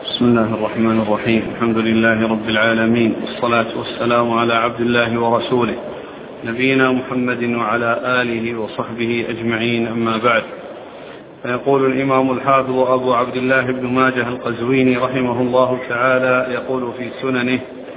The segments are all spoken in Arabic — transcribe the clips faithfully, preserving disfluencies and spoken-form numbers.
بسم الله الرحمن الرحيم. الحمد لله رب العالمين، والصلاة والسلام على عبد الله ورسوله نبينا محمد وعلى آله وصحبه أجمعين، أما بعد. فيقول الإمام الحافظ أبو عبد الله بن ماجه القزويني رحمه الله تعالى، يقول في سننه: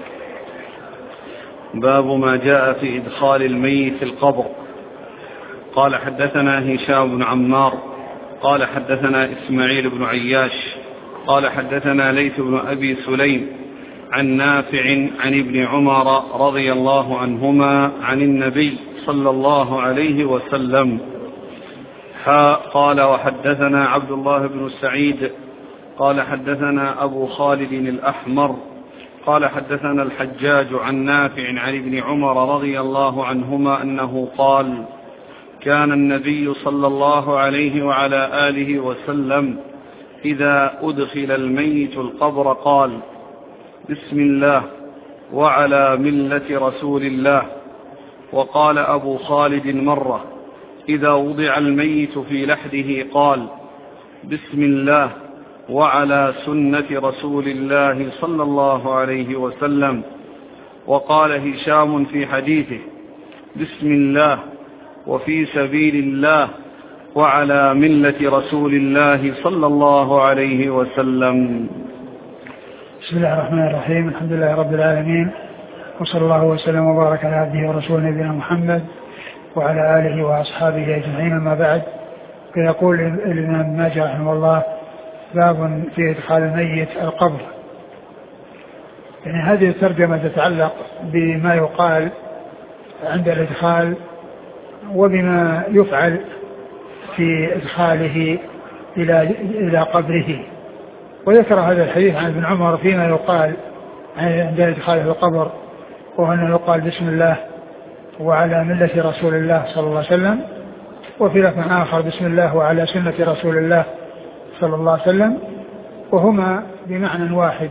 باب ما جاء في إدخال الميت القبر. قال: حدثنا هشام بن عمار قال حدثنا إسماعيل بن عياش قال حدثنا ليث بن أبي سليم عن نافع عن ابن عمر رضي الله عنهما عن النبي صلى الله عليه وسلم. قال: وحدثنا عبد الله بن سعيد قال حدثنا أبو خالد الأحمر قال حدثنا الحجاج عن نافع عن ابن عمر رضي الله عنهما أنه قال: كان النبي صلى الله عليه وعلى آله وسلم إذا أدخل الميت القبر قال: بسم الله وعلى ملة رسول الله. وقال أبو خالد مرة: إذا وضع الميت في لحده قال: بسم الله وعلى سنة رسول الله صلى الله عليه وسلم. وقال هشام في حديثه: بسم الله وفي سبيل الله وعلى ملة رسول الله صلى الله عليه وسلم. بسم الله الرحمن الرحيم. الحمد لله رب العالمين، وصلى الله وسلم وبارك على عبده ورسوله نبينا محمد وعلى آله وأصحابه أجمعين، أما بعد. فيقول الإمام ماجه رحمه الله: باب في إدخال الميت القبر. يعني هذه الترجمة تتعلق بما يقال عند الإدخال وبما يفعل في إدخاله إلى إلى قبره. وذكر هذا الحديث عن ابن عمر فيما يقال عند إدخاله القبر، وأنه يقال: بسم الله وعلى ملة رسول الله صلى الله عليه وسلم. وفي لفظ آخر: بسم الله وعلى سنة رسول الله صلى الله عليه وسلم، وهما بمعنى واحد.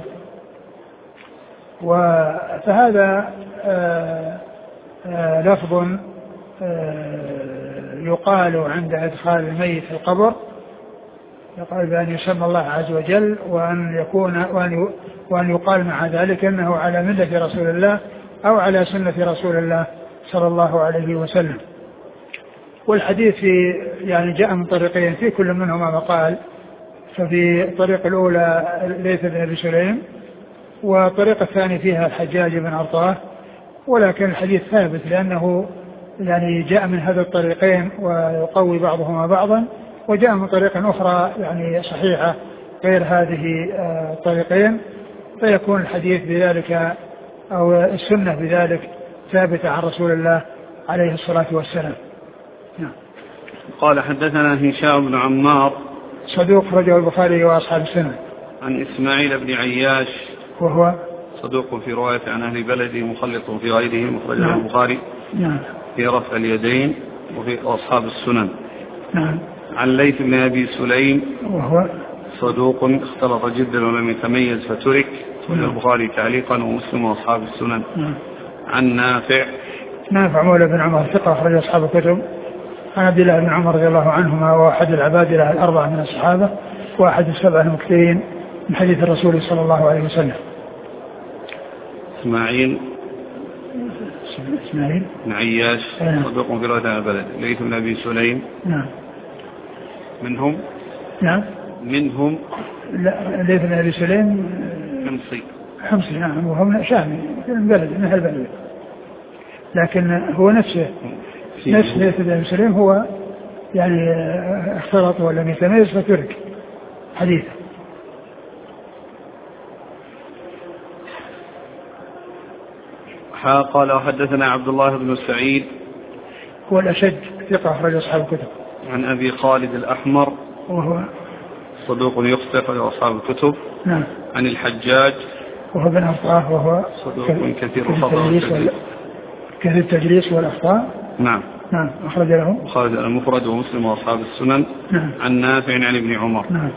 فهذا آآ آآ لفظ يقال عند إدخال الميت في القبر، يقال بأن يسمى الله عز وجل، وأن يكون وأن وأن يقال مع ذلك أنه على ملة رسول الله أو على سنة رسول الله صلى الله عليه وسلم. والحديث في يعني جاء من طريقين، في كل منهما مقال. ففي الطريق الأولى ليث بن أبي سليم، والطريق الثاني فيها الحجاج بن عرطاه، ولكن الحديث ثابت لأنه يعني جاء من هذا الطريقين ويقوي بعضهما بعضا، وجاء من طريق أخرى يعني صحيحة غير هذه الطريقين، فيكون الحديث بذلك أو السنة بذلك ثابتة عن رسول الله عليه الصلاة والسلام. نعم. قال: حدثنا هشام بن عمار صدوق رجل البخاري وأصحاب السنة. عن إسماعيل بن عياش وهو صدوق في رواية عن أهل بلده، مخلط في غيره، مخرج نعم. البخاري نعم. في رفع اليدين وفي أصحاب السنن. نعم. عن ليث بن أبي سليم وهو صدوق اختلط جدا ولم يتميز فترك، نعم. البخاري تعليقا ومسلم وأصحاب السنن. نعم. عن نافع نافع مولى بن عمر ثقة أخرج أصحاب الكتب. عن عبد الله بن عمر رضي الله عنهما، وأحد العبادلة الأربعة من الصحابة، وأحد السبعة المكثرين من حديث الرسول صلى الله عليه وسلم. إسماعيل إسماعيل بن عياش صدوق في رواية عن البلد. ليث بن أبي سليم نعم. منهم نعم منهم لا ليث بن أبي سليم حمصي حمصي نعم، وهو من شامي من بلد من هالبلد، لكن هو نفسه نفس ليث بن أبي سليم هو يعني اختلط ولم يتميز فترك حديثه. قال: وحدثنا عبد الله بن سعيد هو الأشج ثقة أخرج أصحاب الكتب. عن أبي خالد الأحمر وهو صدوق يخطئ أخرج أصحاب الكتب. نعم. عن الحجاج وهو بن عرطاه وهو صدوق كثير الخطأ كثير التدليس والأخطاء. نعم. نعم. أخرج له خالد المفرد ومسلم وأصحاب السنن. نعم. عن نافع عن ابن عمر. نعم.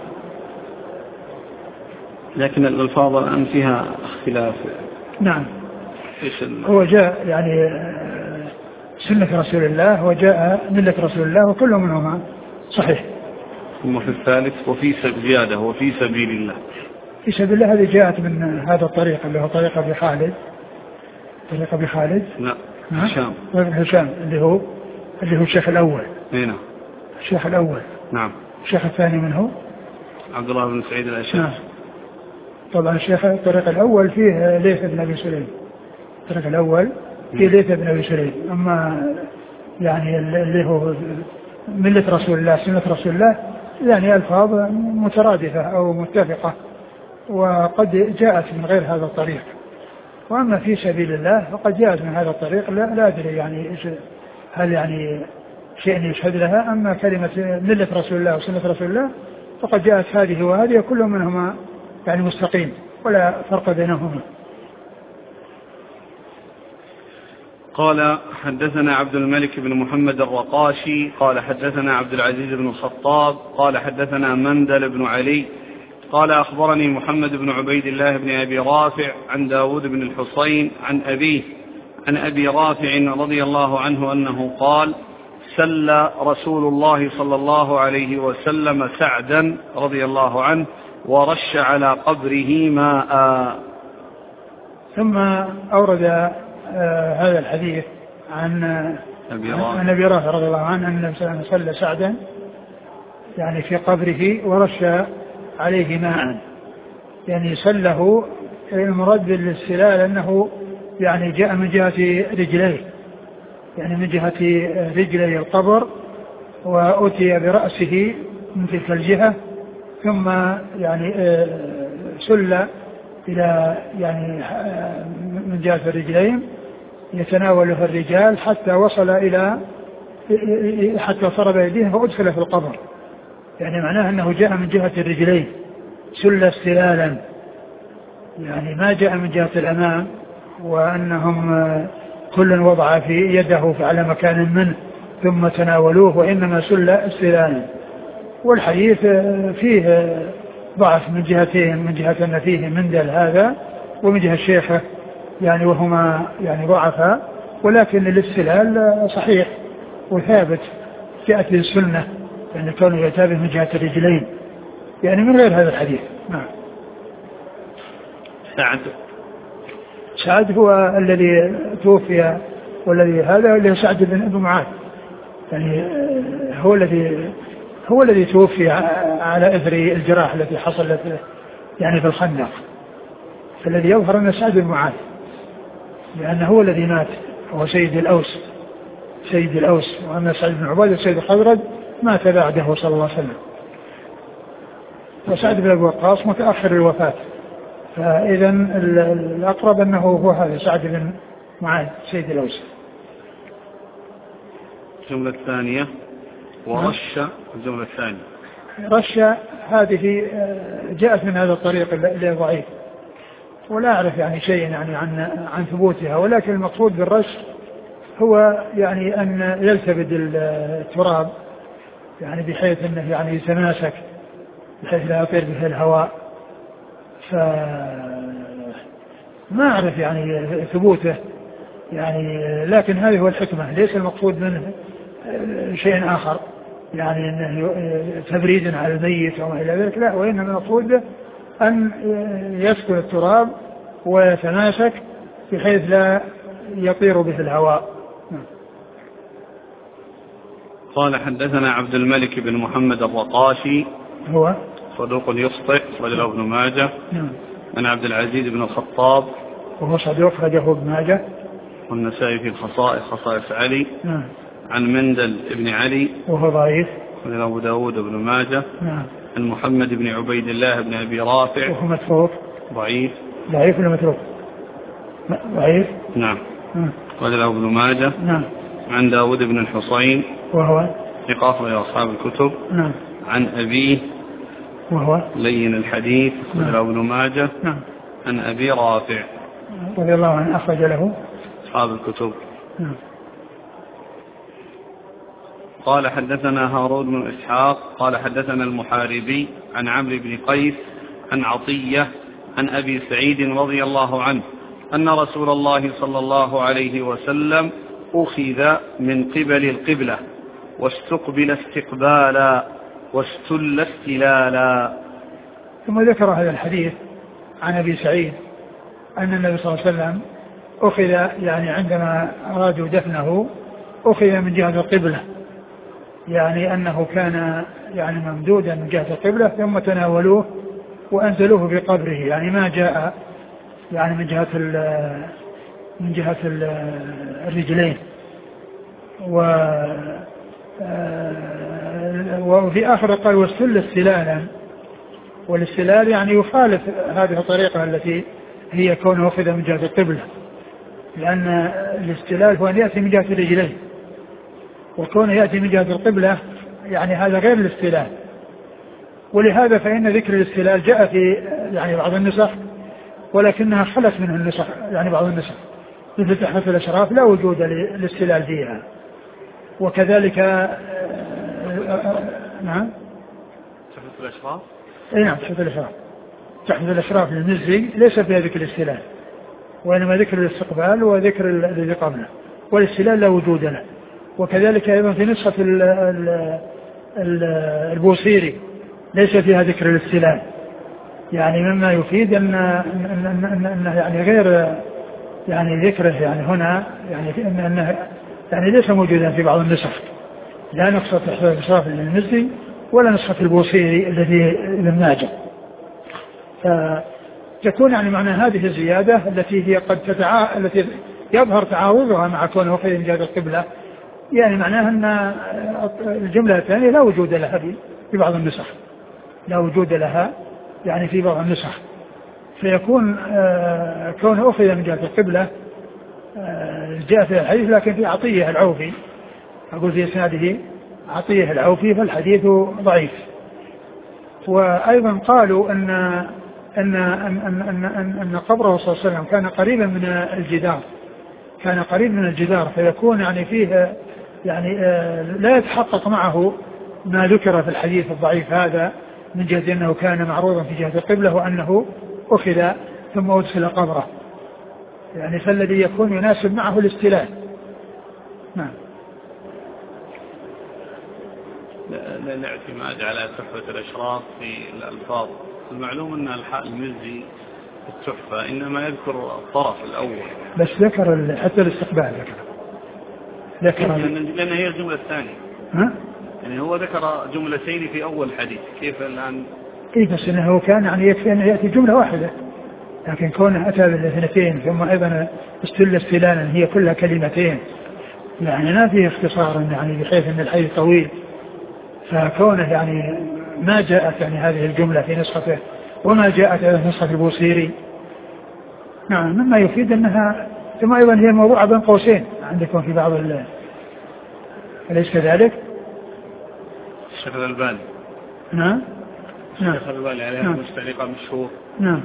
لكن الألفاظ الآن فيها اختلاف. نعم. هو جاء يعني سنة رسول الله وجاء ملة رسول الله، وكل منهما صحيح. ثم في الثالث وفي زيادة وفي سبيل الله. في سبيل الله هذه جاءت من هذا الطريق اللي هو طريق أبي خالد، طريق أبي خالد لا هشام، هشام اللي هو اللي هو الشيخ الأول. هنا الشيخ الأول. نعم. الشيخ الثاني من هو؟ عبد الله بن سعيد الأشج. نعم. طبعا الشيخ الطريق الأول فيه ليث بن أبي سليم، الطريق الأول فيه ليث بن أبي سليم. أما يعني اللي هو ملة رسول الله سنة رسول الله يعني ألفاظ مترادفة أو متفقة، وقد جاءت من غير هذا الطريق. وأما في سبيل الله فقد جاءت من هذا الطريق، لا, لا أدري يعني هل يعني شيء يشهد لها. أما كلمة ملة رسول الله وسنة رسول الله فقد جاءت هذه وهذه كل منهما يعني مستقيم ولا فرق بينهما. قال حدثنا عبد الملك بن محمد الرقاشي قال حدثنا عبد العزيز بن الخطاب قال حدثنا مندل بن علي قال أخبرني محمد بن عبيد الله بن أبي رافع عن داود بن الحصين عن أبيه عن أبي رافع رضي الله عنه أنه قال سل رسول الله صلى الله عليه وسلم سعدا رضي الله عنه ورش على قبره ماء. ثم أورد آه هذا الحديث عن عن أبي رافع رضي الله عنه أن النبي صلى الله عليه وسلم سل سعدا يعني في قبره ورش عليه ماء، يعني سله. المراد بالاستلال أنه يعني جاء من جهة رجليه، يعني من جهة رجلي القبر، وأتي برأسه من تلك الجهة، ثم يعني سل إلى يعني من جهة الرجلين يتناوله الرجال حتى وصل إلى حتى صار بيديه فأدخل في القبر. يعني معناه أنه جاء من جهة الرجلين سل استلالا، يعني ما جاء من جهة الأمام وأنهم كل وضع في يده على مكان منه ثم تناولوه، وإنما سل استلالا. والحديث فيه ضعف من جهتين، من جهة أن فيه مندل هذا ومن جهة الشيخة يعني وهما يعني ضعفا، ولكن الاستلال صحيح وثابت جاءت السنة يعني كونه يتابع من جهة الرجلين يعني من غير هذا الحديث. نعم. سعد سعد هو الذي توفي، والذي هذا اللي هو سعد بن معاذ، يعني هو الذي هو الذي توفي على إثر الجراح التي حصلت يعني في الخندق. فالذي يظهر أن سعد بن معاذ لأنه هو الذي مات، هو سيد الأوس سيد الأوس وأما سعد بن عبادة سيد الخزرج مات بعده صلى الله عليه وسلم. وسعد بن أبي وقاص متأخر الوفاة، فإذا الأقرب أنه هو هذا سعد بن معاذ سيد الأوس. الجملة الثانية ورش، الجملة الثانية رش هذه جاءت من هذا الطريق اللي ضعيف، ولا أعرف يعني شيء يعني عن عن ثبوتها، ولكن المقصود بالرش هو يعني أن يلتبد التراب يعني بحيث أنه يعني يتماسك بحيث لا يطير به الهواء. فما أعرف يعني ثبوته يعني، لكن هذه هو الحكمة، ليس المقصود منه شيء آخر يعني أنه تبريد على الميت وما إلى ذلك، لا، وإنما المقصود أن يسكن التراب ويتماسك بحيث لا يطير به الهواء. قال حدثنا عبد الملك بن محمد الرقاشي هو صدوق يخطئ رجله ابن ماجه. نعم. عن عبد العزيز بن الخطاب وهو صدوق رجله ابن ماجه والنسائي في الخصائص خصائص علي. نعم. عن مندل ابن علي وهو ضعيف من أبو داود بن ماجه. نعم. عن محمد بن عبيد الله بن أبي رافع وهو متروك ضعيف ضعيف ولا متروك؟ ضعيف. نعم. رجله ابن ماجه. نعم. عن داود بن الحصين وهو ثقة إلى أصحاب الكتب. نعم. عن أبيه وهو لين الحديث رجله ابن ماجه. نعم. عن أبي رافع رضي الله عنه أخرج له أصحاب الكتب. نعم. قال حدثنا هارون بن إسحاق قال حدثنا المحاربي عن عمرو بن قيس عن عطية عن أبي سعيد رضي الله عنه أن رسول الله صلى الله عليه وسلم أخذ من قبل القبلة واستقبل استقبالا واستل استلالا. ثم ذكر هذا الحديث عن أبي سعيد أن النبي صلى الله عليه وسلم أخذ يعني عندما أرادوا دفنه أخذ من جهة القبلة، يعني أنه كان يعني ممدودا من جهة القبلة ثم تناولوه وأنزلوه في قبره، يعني ما جاء يعني من جهة من جهة الرجلين. وفي آخر قال واستل استلالا، والاستلال يعني يخالف هذه الطريقة التي هي كونه أخذ من جهة القبلة، لأن الاستلال هو أن يأتي من جهة الرجلين، وكونه يأتي من جهة القبلة يعني هذا غير الاستلال. ولهذا فإن ذكر الاستلال جاء في يعني بعض النسخ ولكنها خلت منه النسخ، يعني بعض النسخ مثل تحفة الأشراف لا وجود للاستلال فيها. وكذلك نعم تحفة الأشراف اي نعم تحفة الأشراف تحفة الأشراف للمزي ليس فيها ذكر الاستلال، وإنما ذكر الاستقبال وذكر الذي قبله، والاستلال لا وجود له. وكذلك أيضا في نسخة ال ال ال البوصيري ليس فيها ذكر الاستلال، يعني مما يفيد أن, أن, أن, أن, أن يعني غير يعني ذكره يعني هنا يعني أن أنه يعني ليس موجودا في بعض النسخ، لا نسخة تحفة الأشراف للمزي ولا نسخة البوصيري الذي ابن ماجه. فتكون يعني معنى هذه الزيادة التي هي قد تتعا... التي يظهر تعارضها مع كونه أخذ من جهة القبلة، يعني معناها أن الجملة الثانية لا وجود لها في بعض النسخ، لا وجود لها يعني في بعض النسخ، فيكون آه كونه أخذ من جهة القبلة آه جاء في الحديث، لكن في عطية العوفي أقول في إسناده عطية العوفي فالحديث ضعيف. وأيضا قالوا أن أن أن أن أن, أن قبره صلى الله عليه وسلم كان قريبا من الجدار، كان قريب من الجدار، فيكون يعني فيه يعني آه لا يتحقق معه ما ذكر في الحديث الضعيف هذا من جهة أنه كان معروضا في جهة القبلة وأنه أخذ ثم أدخل قبره، يعني فالذي يكون يناسب معه الاستلال. نعم. الاعتماد على تحفة الأشراف في الألفاظ، المعلوم أن المزي التحفة إنما يذكر الطرف الأول بس ذكر حتى الاستقبال ذكر ذكر لأن هي الجملة الثانية. ها؟ يعني هو ذكر جملتين في أول حديث، كيف الآن؟ إيه بس إنه كان يعني يكفي أن يأتي جملة واحدة، لكن كونه أتى بالاثنتين ثم أيضا استل استلالا هي كلها كلمتين، يعني ما فيه اختصار يعني بحيث أن الحديث طويل، فكونه يعني ما جاءت يعني هذه الجملة في نسخته وما جاءت في نسخة البوصيري. نعم، مما يفيد أنها ثم أيضا هي موضوعة بين قوسين عندكم في بعض ال أليس كذلك؟ الشيخ الألباني نعم نعم الشيخ الألباني عليها نعم. مستعلقة مشهور. نعم.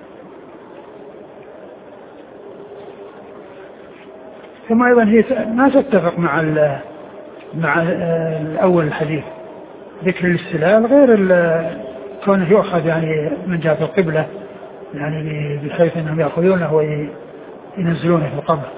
ثم أيضا هي ما تتفق مع ال مع الأول الحديث، ذكر الاستلال غير كونه يؤخذ يعني من جهة القبلة، يعني بحيث أنهم يأخذونه وينزلونه في القبر.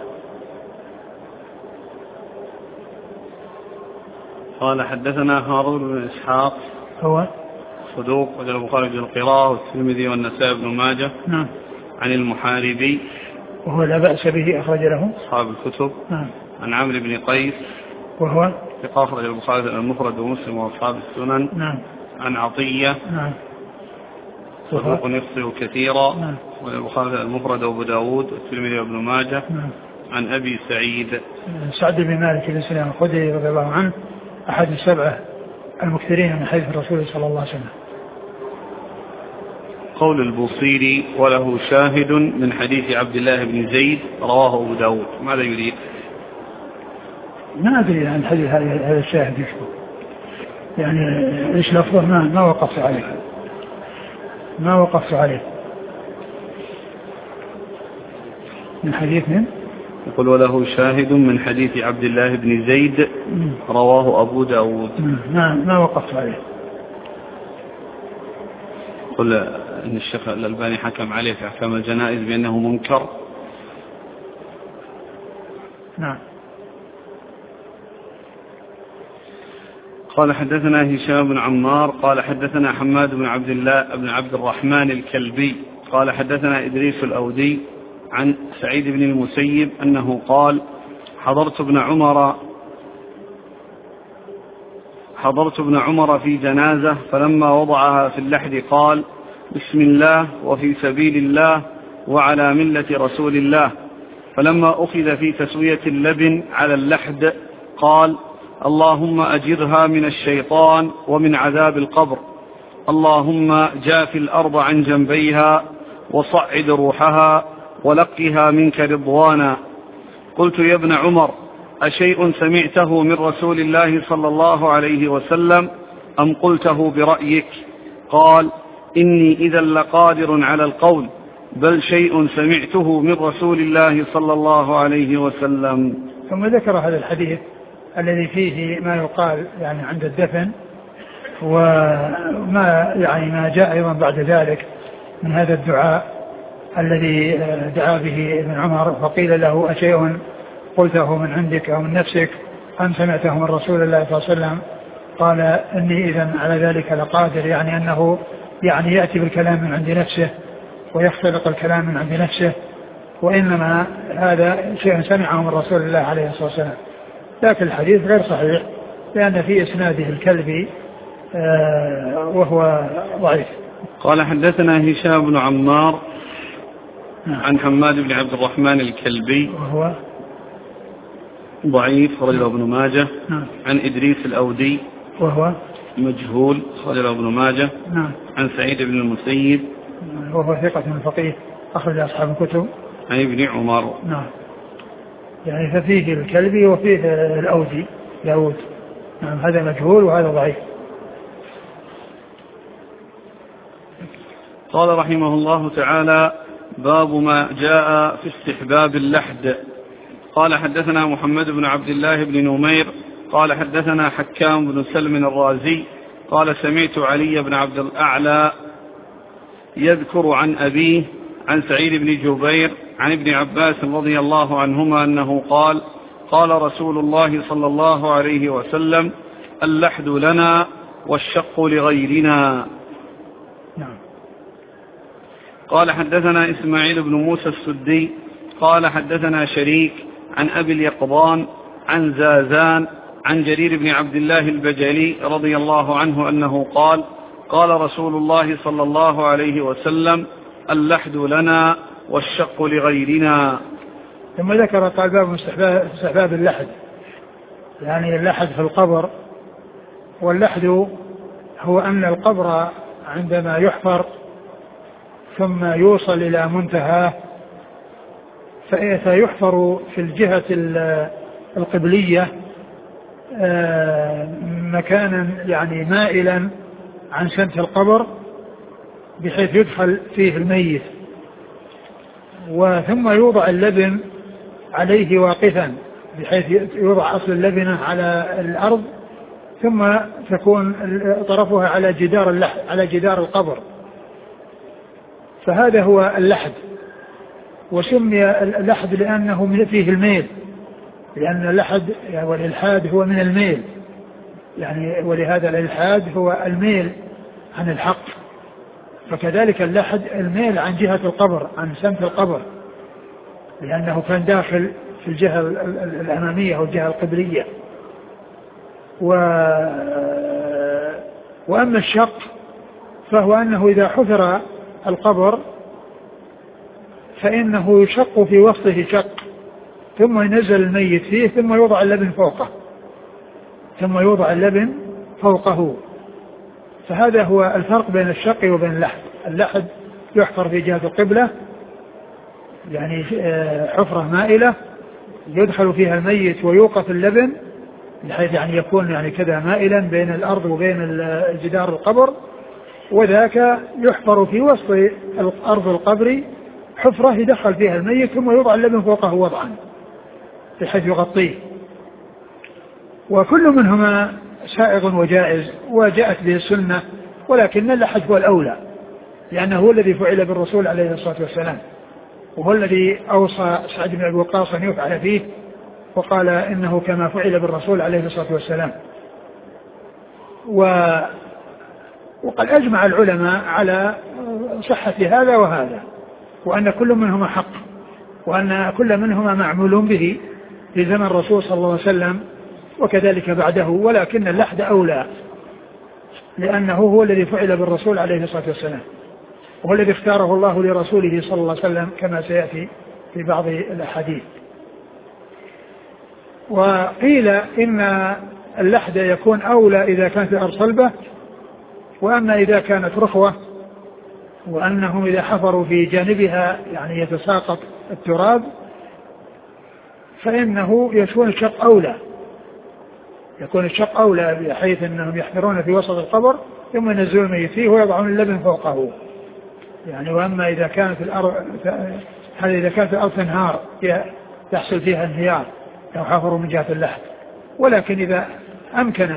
قال حدثنا هارون بن إسحاق هو صدوق وجل البخاري بالقراءة والترمذي والنسائي بن ماجه. نعم. عن المحاربي وهو لا بأس به أخرج له أصحاب الكتب. نعم. عن عمرو بن قيس وهو ثقة أخرج البخاري المفرد ومسلم وأصحاب السنن. نعم. عن عطية نعم. صدوق يخطئ كثيرا. نعم. والبخاري المفرد وأبو داود والترمذي وابن ماجه. نعم. عن أبي سعيد سعد بن مالك بن سلام الخدري رضي الله عنه أحد السبعة المكثرين من حديث الرسول صلى الله عليه وسلم. قول البوصيري وله شاهد من حديث عبد الله بن زيد رواه أبو داود، ماذا يريد؟ ما أدري عن الحديث هذا الشاهد يشبه يعني إيش لفظه، ما ما وقفت عليه ما وقفت عليه من حديث من يقول وله شاهد من حديث عبد الله بن زيد رواه أبو داود. ما ما وقفت عليه. قل أن الشيخ الألباني حكم عليه في أحكام الجنائز بأنه منكر. نعم. قال حدثنا هشام بن عمار قال حدثنا حماد بن عبد الله بن عبد الرحمن الكلبي قال حدثنا إدريس الأودي عن سعيد بن المسيب أنه قال حضرت ابن عمر حضرت ابن عمر في جنازة فلما وضعها في اللحد قال بسم الله وفي سبيل الله وعلى ملة رسول الله. فلما أخذ في تسوية اللبن على اللحد قال اللهم أجرها من الشيطان ومن عذاب القبر، اللهم جاف الأرض عن جنبيها وصعد روحها ولقها منك رضوانا. قلت يا ابن عمر أشيء سمعته من رسول الله صلى الله عليه وسلم أم قلته برأيك؟ قال إني إذا لقادر على القول، بل شيء سمعته من رسول الله صلى الله عليه وسلم. ثم ذكر هذا الحديث الذي فيه ما يقال يعني عند الدفن، وما يعني ما جاء أيضا بعد ذلك من هذا الدعاء الذي دعا به ابن عمر، فقيل له أشيء قلته من عندك أو من نفسك أم سمعته من رسول الله صلى الله عليه وسلم؟ قال إني إذن على ذلك لقادر، يعني أنه يعني يأتي بالكلام من عند نفسه ويختلق الكلام من عند نفسه، وإنما هذا شيء سمعه من رسول الله عليه الصلاة والسلام. لكن الحديث غير صحيح لأن في إسناده الكلبي آه وهو ضعيف. قال حدثنا هشام بن عمار عن حماد بن عبد الرحمن الكلبي وهو ضعيف رجل ابن ماجه. نعم. عن إدريس الأودي وهو مجهول رجل ابن ماجه. نعم. عن سعيد بن المسيب وهو ثقة من فقيه أخرج أصحاب الكتب. عن ابن عمر. نعم. يعني ففيه الكلبي وفيه الأودي داود. نعم. هذا مجهول وهذا ضعيف. قال رحمه الله تعالى باب ما جاء في استحباب اللحد. قال حدثنا محمد بن عبد الله بن نمير قال حدثنا حكام بن سلم الرازي قال سمعت علي بن عبد الأعلى يذكر عن أبيه عن سعيد بن جبير عن ابن عباس رضي الله عنهما أنه قال قال رسول الله صلى الله عليه وسلم اللحد لنا والشق لغيرنا. نعم. قال حدثنا إسماعيل بن موسى السدي قال حدثنا شريك عن أبي اليقظان عن زازان عن جرير بن عبد الله البجلي رضي الله عنه أنه قال قال رسول الله صلى الله عليه وسلم اللحد لنا والشق لغيرنا. ثم ذكر قال باب استحباب اللحد، يعني اللحد في القبر. واللحد هو أن القبر عندما يحفر ثم يوصل إلى منتهى فيحفر في الجهة القبلية مكانا يعني مائلا عن سمت القبر بحيث يدخل فيه الميت، وثم يوضع اللبن عليه واقفا بحيث يوضع أصل اللبنة على الأرض ثم تكون طرفها على جدار اللحد على جدار القبر، فهذا هو اللحد. وسمي اللحد لأنه فيه الميل، لأن اللحد والإلحاد هو من الميل يعني، ولهذا الإلحاد هو الميل عن الحق، فكذلك اللحد الميل عن جهة القبر عن سمت القبر، لأنه كان داخل في الجهة الأمامية أو الجهة القبلية. و... وأما الشق فهو أنه إذا حفر القبر فإنه يشق في وسطه شق ثم ينزل الميت فيه ثم يوضع اللبن فوقه ثم يوضع اللبن فوقه فهذا هو الفرق بين الشق وبين اللحد. اللحد يحفر في جهة القبلة يعني حفرة مائلة يدخل فيها الميت ويوقف اللبن بحيث يعني يكون يعني كذا مائلا بين الأرض وبين جدار القبر، وذاك يحفر في وسط الأرض القبر حفرة يدخل فيها الميت ثم يوضع اللبن فوقه وضعا بحيث يغطيه. وكل منهما سائغ وجائز وجاءت به السنة، ولكن اللحد هو الأولى لأنه هو الذي فعل بالرسول عليه الصلاة والسلام، وهو الذي أوصى سعد بن أبي وقاص أن يفعل فيه وقال إنه كما فعل بالرسول عليه الصلاة والسلام. و وقد أجمع العلماء على صحة هذا وهذا، وأن كل منهما حق، وأن كل منهما معمول به في زمن الرسول صلى الله عليه وسلم وكذلك بعده، ولكن اللحد أولى لأنه هو الذي فعل بالرسول عليه الصلاة والسلام، وهو الذي اختاره الله لرسوله صلى الله عليه وسلم كما سيأتي في بعض الأحاديث. وقيل إن اللحد يكون أولى إذا كانت الأرض صلبة، وأما إذا كانت رخوة وأنهم إذا حفروا في جانبها يعني يتساقط التراب فإنه يكون الشق أولى، يكون الشق أولى بحيث أنهم يحفرون في وسط القبر ثم ينزلون الميت فيه ويضعون اللبن فوقه يعني. وأما إذا كانت الأرض هذا إذا كانت الأرض تنهار يحصل فيها انهيار لو حفروا من جهة اللحد، ولكن إذا أمكن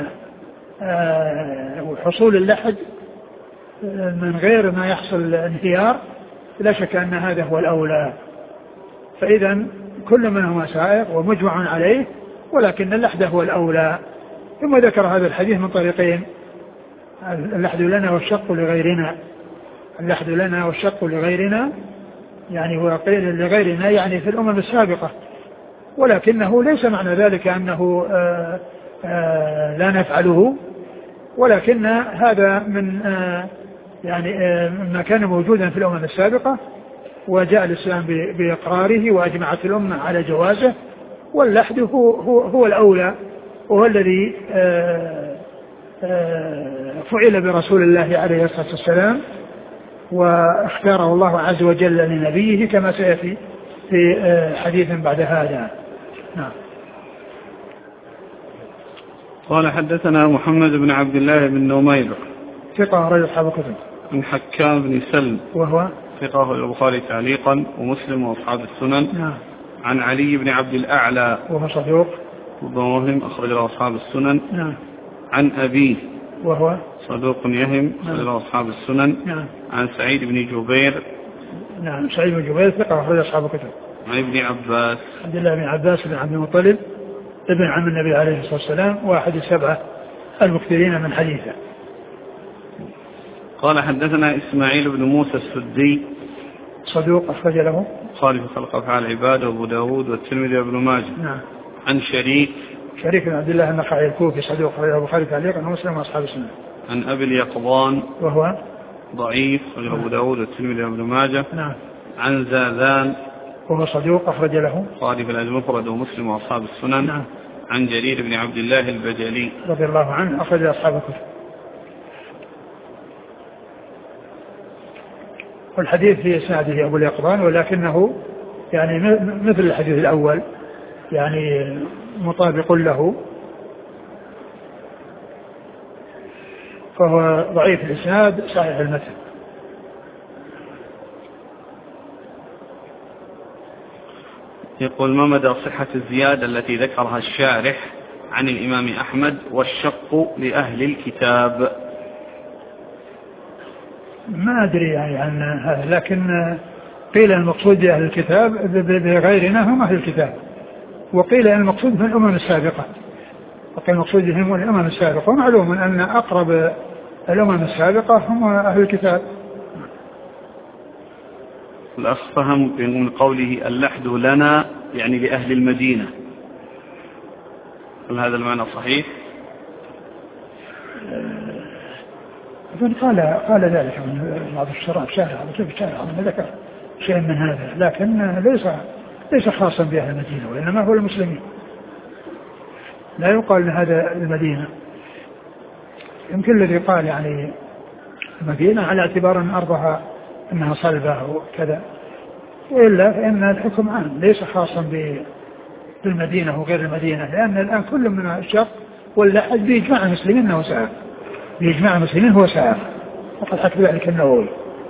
حصول اللحد من غير ما يحصل انهيار لا شك أن هذا هو الأولى. فإذا كل منهما سائق ومجمع عليه، ولكن اللحد هو الأولى. ثم ذكر هذا الحديث من طريقين: اللحد لنا والشق لغيرنا. اللحد لنا والشق لغيرنا يعني هو قيل لغيرنا يعني في الأمم السابقة، ولكنه ليس معنى ذلك أنه آآ آآ لا نفعله، ولكن هذا من يعني ما كان موجودا في الأمم السابقة وجاء الإسلام بإقراره وأجمعت الأمة على جوازه، واللحد هو, هو, هو الأولى وهو الذي آآ آآ فعل برسول الله عليه الصلاة والسلام واختاره الله عز وجل لنبيه كما سيأتي في حديث بعد هذا. نعم. قال حدثنا محمد بن عبد الله بن نمير ثقة رجل أصحاب الكتب. عن حكام بن سلم وهو ثقة البخاري تعليقا ومسلم وأصحاب السنن. نعم. عن علي بن عبد الأعلى وهو صدوق ومهم أخرج له أصحاب السنن. نعم. عن أبيه وهو صدوق يهم أخرج له أصحاب السنن. نعم. عن سعيد بن جبير. نعم. سعيد بن جبير ثقة أخرج أصحاب الكتب. عن ابن عباس عبد الله بن عباس بن عبد المطلب ابن عم النبي عليه الصلاة والسلام واحد السبعة المكثرين من حديثه. قال حدثنا إسماعيل بن موسى السدي صدوق أخرج له خالف خلق أفعال العباد وأبو داود والترمذي وابن ماجه. نعم. عن شريك شريك بن عبد الله النخعي الكوفي صدوق أخرج له البخاري تعليقا ومسلم وأصحاب السنة. عن أبي اليقظان وهو ضعيف أخرج له أبو داود والترمذي وابن ماجه. نعم. عن زاذان وهو صدوق أخرج له خالف المفرد ومسلم وأصحاب السنن. نعم. عن جرير بن عبد الله البجلي رضي الله عنه أخرج أصحاب الكتب. والحديث في إسناده أبو اليقظان ولكنه يعني مثل الحديث الأول يعني مطابق له، فهو ضعيف الإسناد صحيح المتن. يقول: ما مدى صحة الزيادة التي ذكرها الشارح عن الإمام أحمد والشق لأهل الكتاب؟ ما أدري يعني عن هذا، لكن قيل المقصود بأهل الكتاب بغيرنا هم أهل الكتاب، وقيل المقصود في الأمم السابقة، وقيل المقصود بهم الأمم السابقة، ومعلوم أن أقرب الأمم السابقة هم أهل الكتاب. الأخ فهم من قوله اللحد لنا يعني لأهل المدينة، هل هذا المعنى صحيح؟ أظن قال قال ذلك من بعض الشرائع شارع كيف الشارع من ذكر شيء من هذا، لكن ليس ليس خاصا بأهل المدينة وإنما هو المسلمين، لا يقال هذا المدينة. يمكن الذي قال يعني المدينة على اعتبار أن أرضها أنها صلبة وكذا، وإلا فإن الحكم عام ليس خاصا بالمدينة وغير المدينة، لأن الآن كل من الشق واللحد بإجماع المسلمين أنه سائغ، بإجماع المسلمين هو سائغ، وقد حكى ذلك النووي.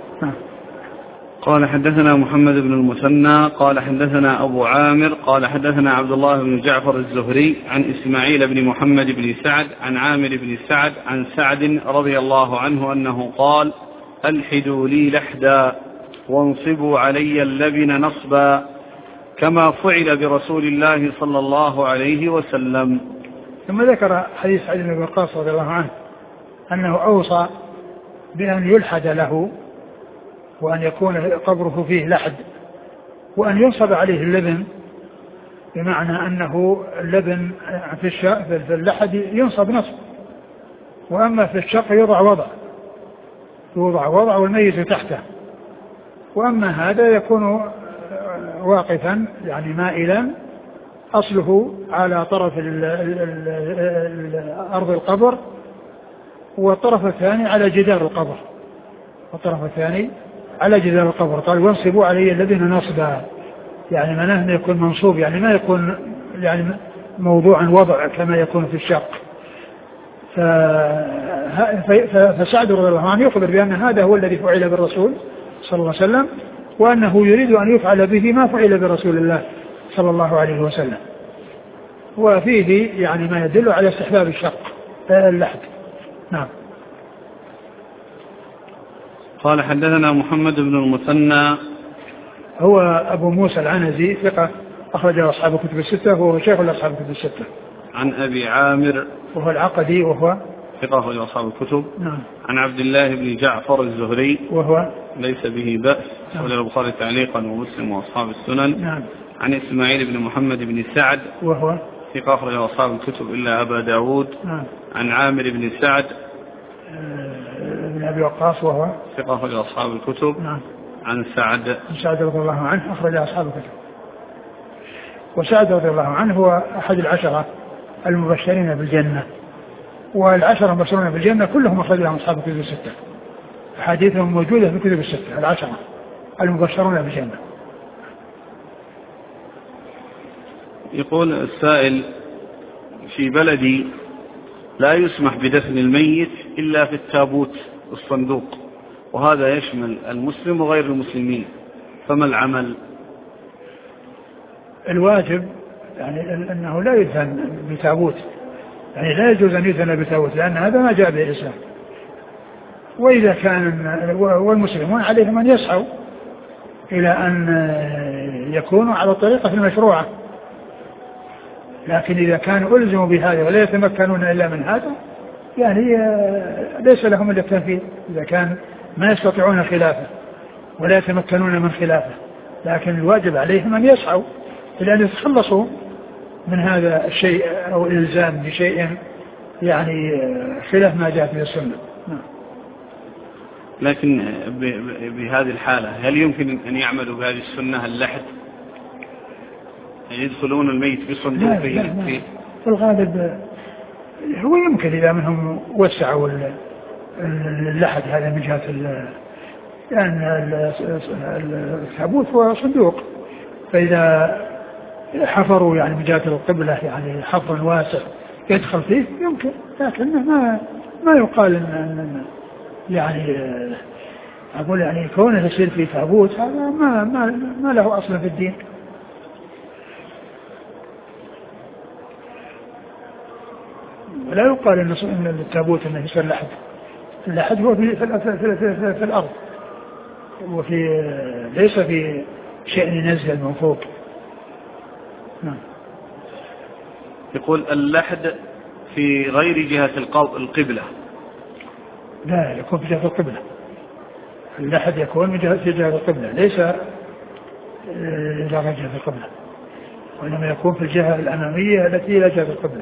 قال حدثنا محمد بن المثنى قال حدثنا أبو عامر قال حدثنا عبد الله بن جعفر الزهري عن إسماعيل بن محمد بن سعد عن عامر بن سعد عن سعد رضي الله عنه أنه قال: ألحدوا لي لحدا وانصبوا علي اللبن نصبا كما فعل برسول الله صلى الله عليه وسلم. ثم ذكر حديث سعد بن وقاص رضي الله عنه أنه أوصى بأن يلحد له وأن يكون قبره فيه لحد، وأن ينصب عليه اللبن، بمعنى أنه اللبن في اللحد ينصب نصب، وأما في الشق يوضع وضع يوضع وضع والميت تحته، وأما هذا يكون واقفا يعني مائلا أصله على طرف أرض القبر، والطرف الثاني على جدار القبر والطرف الثاني على جدار القبر. قال وانصبوا عليه الذين نصبا، يعني معناه انه يكون منصوب، يعني ما يكون يعني موضوعا وضع كما يكون في الشق. فسعد رضي الله عنه يخبر بأن هذا هو الذي فعل بالرسول صلى الله عليه وسلم، وأنه يريد أن يفعل به ما فعل برسول الله صلى الله عليه وسلم. وفيه يعني ما يدل على استحباب الشق اللحد. نعم. قال حدثنا محمد بن المثنى هو أبو موسى العنزي ثقة أخرجه أصحاب الكتب الستة، وهو شيخ أصحاب الكتب الستة. عن أبي عامر وهو العقدي وهو ثقة أخرجه أصحاب الكتب. نعم. عن عبد الله بن جعفر الزهري وهو ليس به بأس، نعم. وله البخاري تعليقا ومسلم وأصحاب السنن. نعم. عن إسماعيل بن محمد بن سعد وهو ثقة أخرجه أصحاب الكتب إلا أبا داود. نعم. عن عامر بن سعد بن أبي وقاص وهو ثقة أخرجه أصحاب الكتب. نعم. عن سعد عن سعد رضي الله عنه أخرج أصحاب الكتب. وسعد رضي الله عنه هو أحد العشرة المبشرين بالجنة، والعشرة المبشرين بالجنة كلهم أخرجهم أصحاب الكتب الستة، حديثهم موجودة في الكتب الستة، العشرة المبشرون بالجنة. يقول السائل: في بلدي لا يسمح بدفن الميت إلا في التابوت الصندوق، وهذا يشمل المسلم وغير المسلمين، فما العمل؟ الواجب يعني أنه لا يدفن بتابوت، يعني لا يجوز أن يدفن بتابوت، لأن هذا ما جاء به الإسلام. وإذا كان والمسلمون عليهم أن يسعوا إلى أن يكونوا على الطريقة المشروعة، لكن إذا كانوا ألزموا بهذا ولا يتمكنون إلا من هذا يعني ليس لهم إلا التنفيذ، إذا كان ما يستطيعون خلافه ولا يتمكنون من خلافه. لكن الواجب عليهم أن يسعوا إلى أن يتخلصوا من هذا الشيء أو الإلزام بشيء يعني خلاف ما جاء في السنة. لكن بهذه الحالة هل يمكن أن يعملوا بهذه السنة اللحد، يدخلون الميت بصندوقه؟ لا لا لا. في الغالب هو يمكن إذا منهم وسعوا اللحد هذا من جهة لأن التابوت هو صندوق، فإذا حفروا يعني من جهة القبلة يعني حفر واسع يدخل فيه يمكن، لكن ما ما يقال إن يعني أقول يعني كونه يصير في تابوت هذا ما ما ما له أصل في الدين. ولا يقال إن التابوت إنه يصير لحد، اللحد هو في في, في, في, في, في الأرض، وفي ليس في شيء ينزل من فوق. نعم. يقول اللحد في غير جهة القبلة. لا يكون في جهة القبلة، اللحد يكون من جهة في جهة القبلة، ليس إلى جهة القبلة، وإنما يكون في الجهة الأمامية التي إلى جهة القبلة.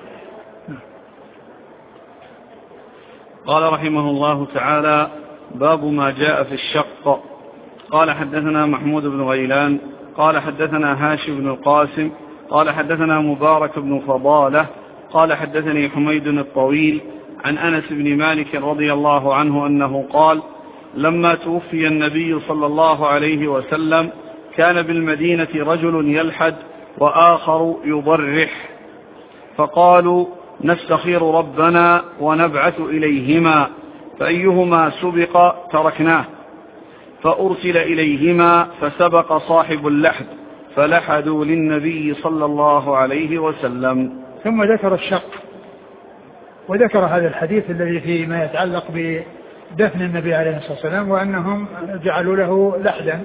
قال رحمه الله تعالى: باب ما جاء في الشق. قال حدثنا محمود بن غيلان قال حدثنا هاشم بن القاسم قال حدثنا مبارك بن فضالة قال حدثني حميد الطويل عن أنس بن مالك رضي الله عنه أنه قال: لما توفي النبي صلى الله عليه وسلم كان بالمدينة رجل يلحد وآخر يضرح، فقالوا: نستخير ربنا ونبعث إليهما، فأيهما سبق تركناه، فأرسل إليهما فسبق صاحب اللحد فلحدوا للنبي صلى الله عليه وسلم. ثم ذكر الشق، وذكر هذا الحديث الذي فيه ما يتعلق بدفن النبي عليه الصلاة والسلام، وأنهم جعلوا له لحدا،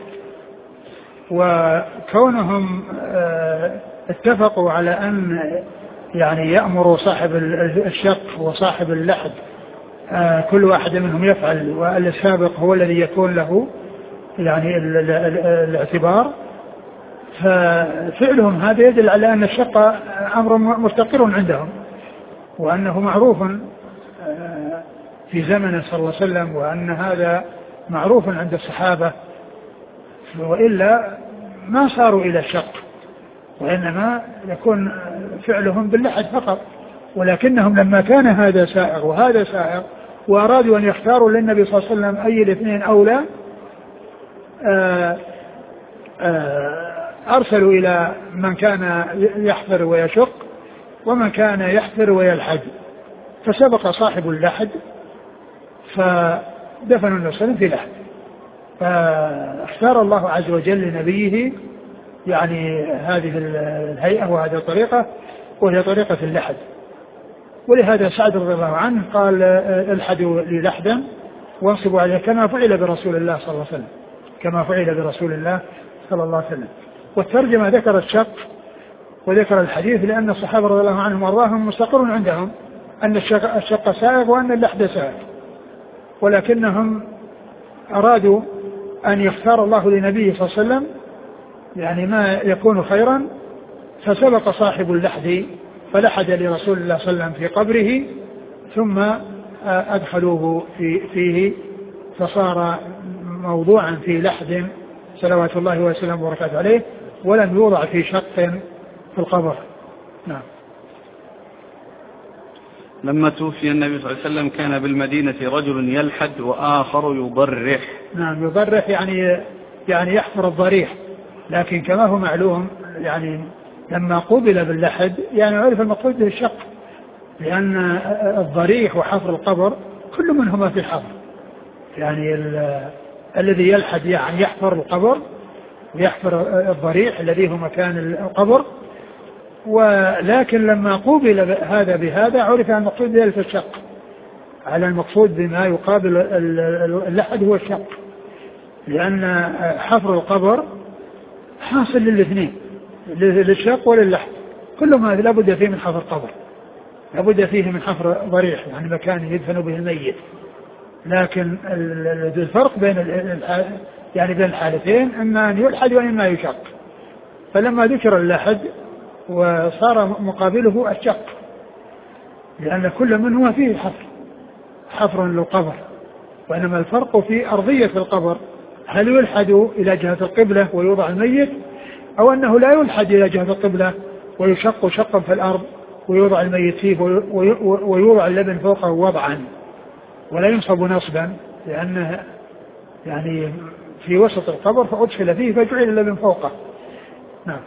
وكونهم اتفقوا على أن يعني يأمر صاحب الشق وصاحب اللحد كل واحد منهم يفعل، والسابق هو الذي يكون له يعني الاعتبار، ففعلهم هذا يدل على أن الشق أمر مستقر عندهم، وأنه معروف في زمنه صلى الله عليه وسلم، وأن هذا معروف عند الصحابة، وإلا ما صاروا إلى الشق، وإنما يكون فعلهم باللحد فقط. ولكنهم لما كان هذا سائغ وهذا سائغ وأرادوا أن يختاروا للنبي صلى الله عليه وسلم أي الاثنين أولى، أرسلوا إلى من كان يحفر ويشق ومن كان يحفر ويلحد، فسبق صاحب اللحد فدفن النبي صلى الله عليه وسلم في لحد، فاختار الله عز وجل لنبيه يعني هذه الهيئة وهذه الطريقة، وهي طريقة اللحد. ولهذا سعد رضي الله عنه قال الحدوا لي لحدا وانصبوا عليه كما فعل برسول الله صلى الله عليه وسلم، كما فعل برسول الله صلى الله عليه وسلم. والترجمة ذكر الشق وذكر الحديث لأن الصحابة رضي الله عنهم وارضاهم مستقر عندهم أن الشق, الشق سائغ وأن اللحد سائغ، ولكنهم أرادوا أن يختار الله لنبيه صلى الله عليه وسلم يعني ما يكون خيرا، فسبق صاحب اللحد فلحد لرسول الله صلى الله عليه وسلم في قبره، ثم أدخلوه في فيه فصار موضوعا في لحد صلوات الله وسلامه وبركاته عليه، ولم يوضع في شق في القبر. نعم. لما توفي النبي صلى الله عليه وسلم كان بالمدينة رجل يلحد وآخر يضرح. نعم، يضرح يعني يعني يحفر الضريح، لكن كما هو معلوم يعني لما قبل باللحد يعني عرف المقصود به الشق، لأن الضريح وحفر القبر كل منهما في الحفر، يعني الذي يلحد يعني يحفر القبر ويحفر الضريح الذي هو مكان القبر، ولكن لما قوبل هذا بهذا عرف أن المقصود ذلك الشق، على المقصود بما يقابل اللحد هو الشق، لأن حفر القبر حاصل للاثنين، للشق وللحد، كلهم هذا لابد فيه من حفر قبر، لابد فيه من حفر ضريح يعني مكان يدفن به الميت. لكن الفرق بين يعني بين الحالتين اما ان يلحد واما يشق، فلما ذكر اللحد وصار مقابله الشق، لأن كل منهما فيه حفر حفر للقبر، وإنما الفرق في أرضية القبر، هل يلحد إلى جهة القبلة ويوضع الميت، أو أنه لا يلحد إلى جهة القبلة ويشق شقا في الأرض ويوضع الميت فيه ويوضع اللبن فوقه وضعا ولا ينصب نصبا، لأنه يعني في وسط القبر فأدخل فيه فجعل اللبن فوقه. نعم.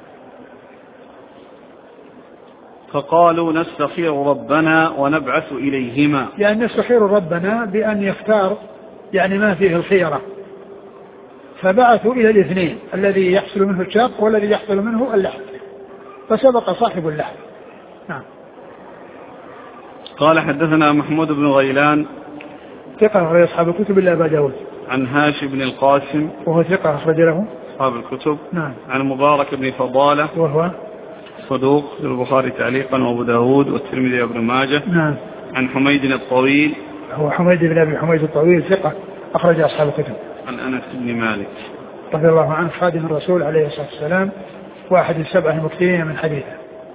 فقالوا نستخير ربنا ونبعث إليهما، يعني نستخير ربنا بأن يختار يعني ما فيه الخيرة، فبعثوا إلى الاثنين الذي يحصل منه الشق والذي يحصل منه اللحد، فسبق صاحب اللحد. نعم. قال حدثنا محمود بن غيلان ثقة أخرج أصحاب الكتب إلا أبا داود. عن هاشم بن القاسم وهو ثقة أخرج له أصحاب الكتب. نعم. عن مبارك بن فضالة وهو صدوق للبخاري تعليقا وأبو داود والترمذي وابن ماجه. نعم. عن حميد الطويل هو حميد بن أبي حميد الطويل ثقة أخرج أصحاب الكتب. عن أنس بن مالك رضي الله عنه خادم الرسول عليه الصلاة والسلام واحد السبعة المكثرين من حديثه.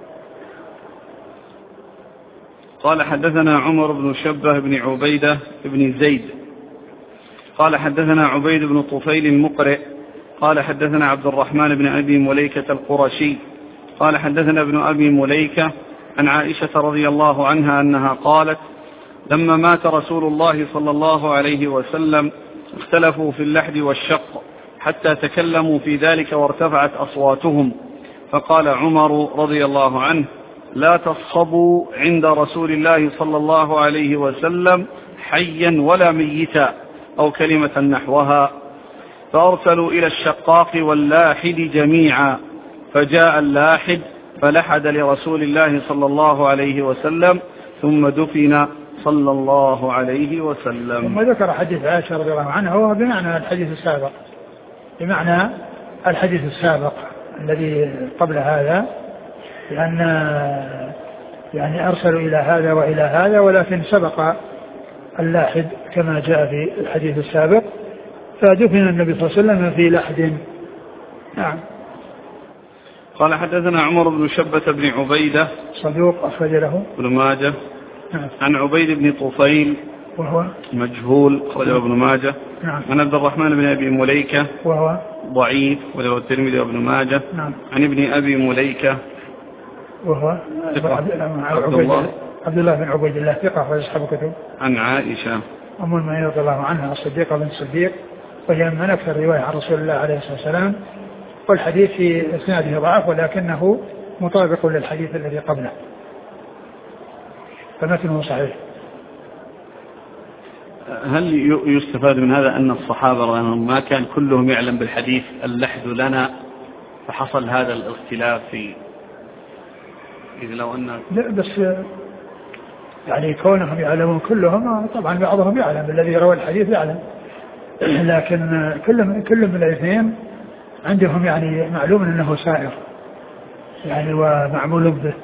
قال حدثنا عمر بن شبه بن عبيدة بن زيد قال حدثنا عبيد بن طفيل المقرئ قال حدثنا عبد الرحمن بن أبي مليكة القرشي قال حدثنا ابن أبي مليكة عن عائشة رضي الله عنها أنها قالت لما مات رسول الله صلى الله عليه وسلم اختلفوا في اللحد والشق حتى تكلموا في ذلك وارتفعت أصواتهم، فقال عمر رضي الله عنه لا تصخبوا عند رسول الله صلى الله عليه وسلم حيا ولا ميتا أو كلمة نحوها، فأرسلوا إلى الشقاق واللاحد جميعا، فجاء اللاحد فلحد لرسول الله صلى الله عليه وسلم ثم دفن صلى الله عليه وسلم. ثم ذكر حديث عائشة رضي الله عنها وهو بمعنى الحديث السابق، بمعنى الحديث السابق الذي قبل هذا، لأن يعني أرسلوا إلى هذا وإلى هذا، ولكن سبق اللاحد كما جاء في الحديث السابق، فدفن النبي صلى الله عليه وسلم في لحد. نعم. قال حدثنا عمر بن شبة بن عبيدة صدوق أخرج له ابن ماجه. نعم. عن عبيد بن طفيل وهو مجهول أخرجه ابن ماجه. نعم. عن عبد الرحمن بن أبي مليكة وهو ضعيف وله الترمذي وابن ماجه. نعم. عن ابن أبي مليكة وهو عبد الله عبد الله بن عبيد الله ثقة أخرج أصحاب الكتب. عن عائشة أم المؤمنين رضي الله عنها الصديقة بنت الصديق، وهي من أكثر رواية عن رسول الله عليه الصلاة والسلام، والحديث في إسناده ضعف ولكنه مطابق للحديث الذي قبله فمتنه صحيح. هل يستفاد من هذا أن الصحابة ما كان كلهم يعلم بالحديث اللحد لنا فحصل هذا الاختلاف في إذا لو أن لا بس يعني كونهم يعلمون كلهم طبعا بعضهم يعلم الذي روى الحديث يعلم، لكن كل كل من الاثنين عندهم يعني معلوم أنه سائر يعني ومعمول به،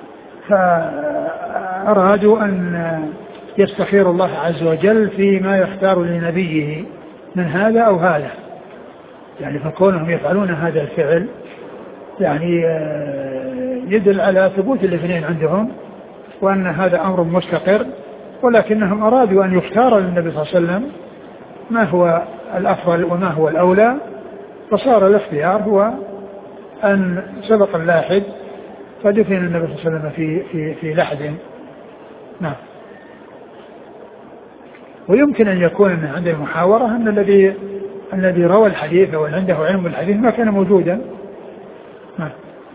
فأرادوا أن يستخير الله عز وجل فيما يختار لنبيه من هذا أو هذا، يعني فكونهم يفعلون هذا الفعل يعني يدل على ثبوت الاثنين عندهم وأن هذا أمر مستقر، ولكنهم أرادوا أن يختار للنبي صلى الله عليه وسلم ما هو الأفضل وما هو الأولى، فصار الاختيار هو أن سبق اللاحد فدفن النبي صلى الله عليه وسلم في, في, في لحد. نعم. ويمكن أن يكون عند المحاورة أن الذي الذي روى الحديث أو عنده علم بالحديث ما كان موجودا. نعم.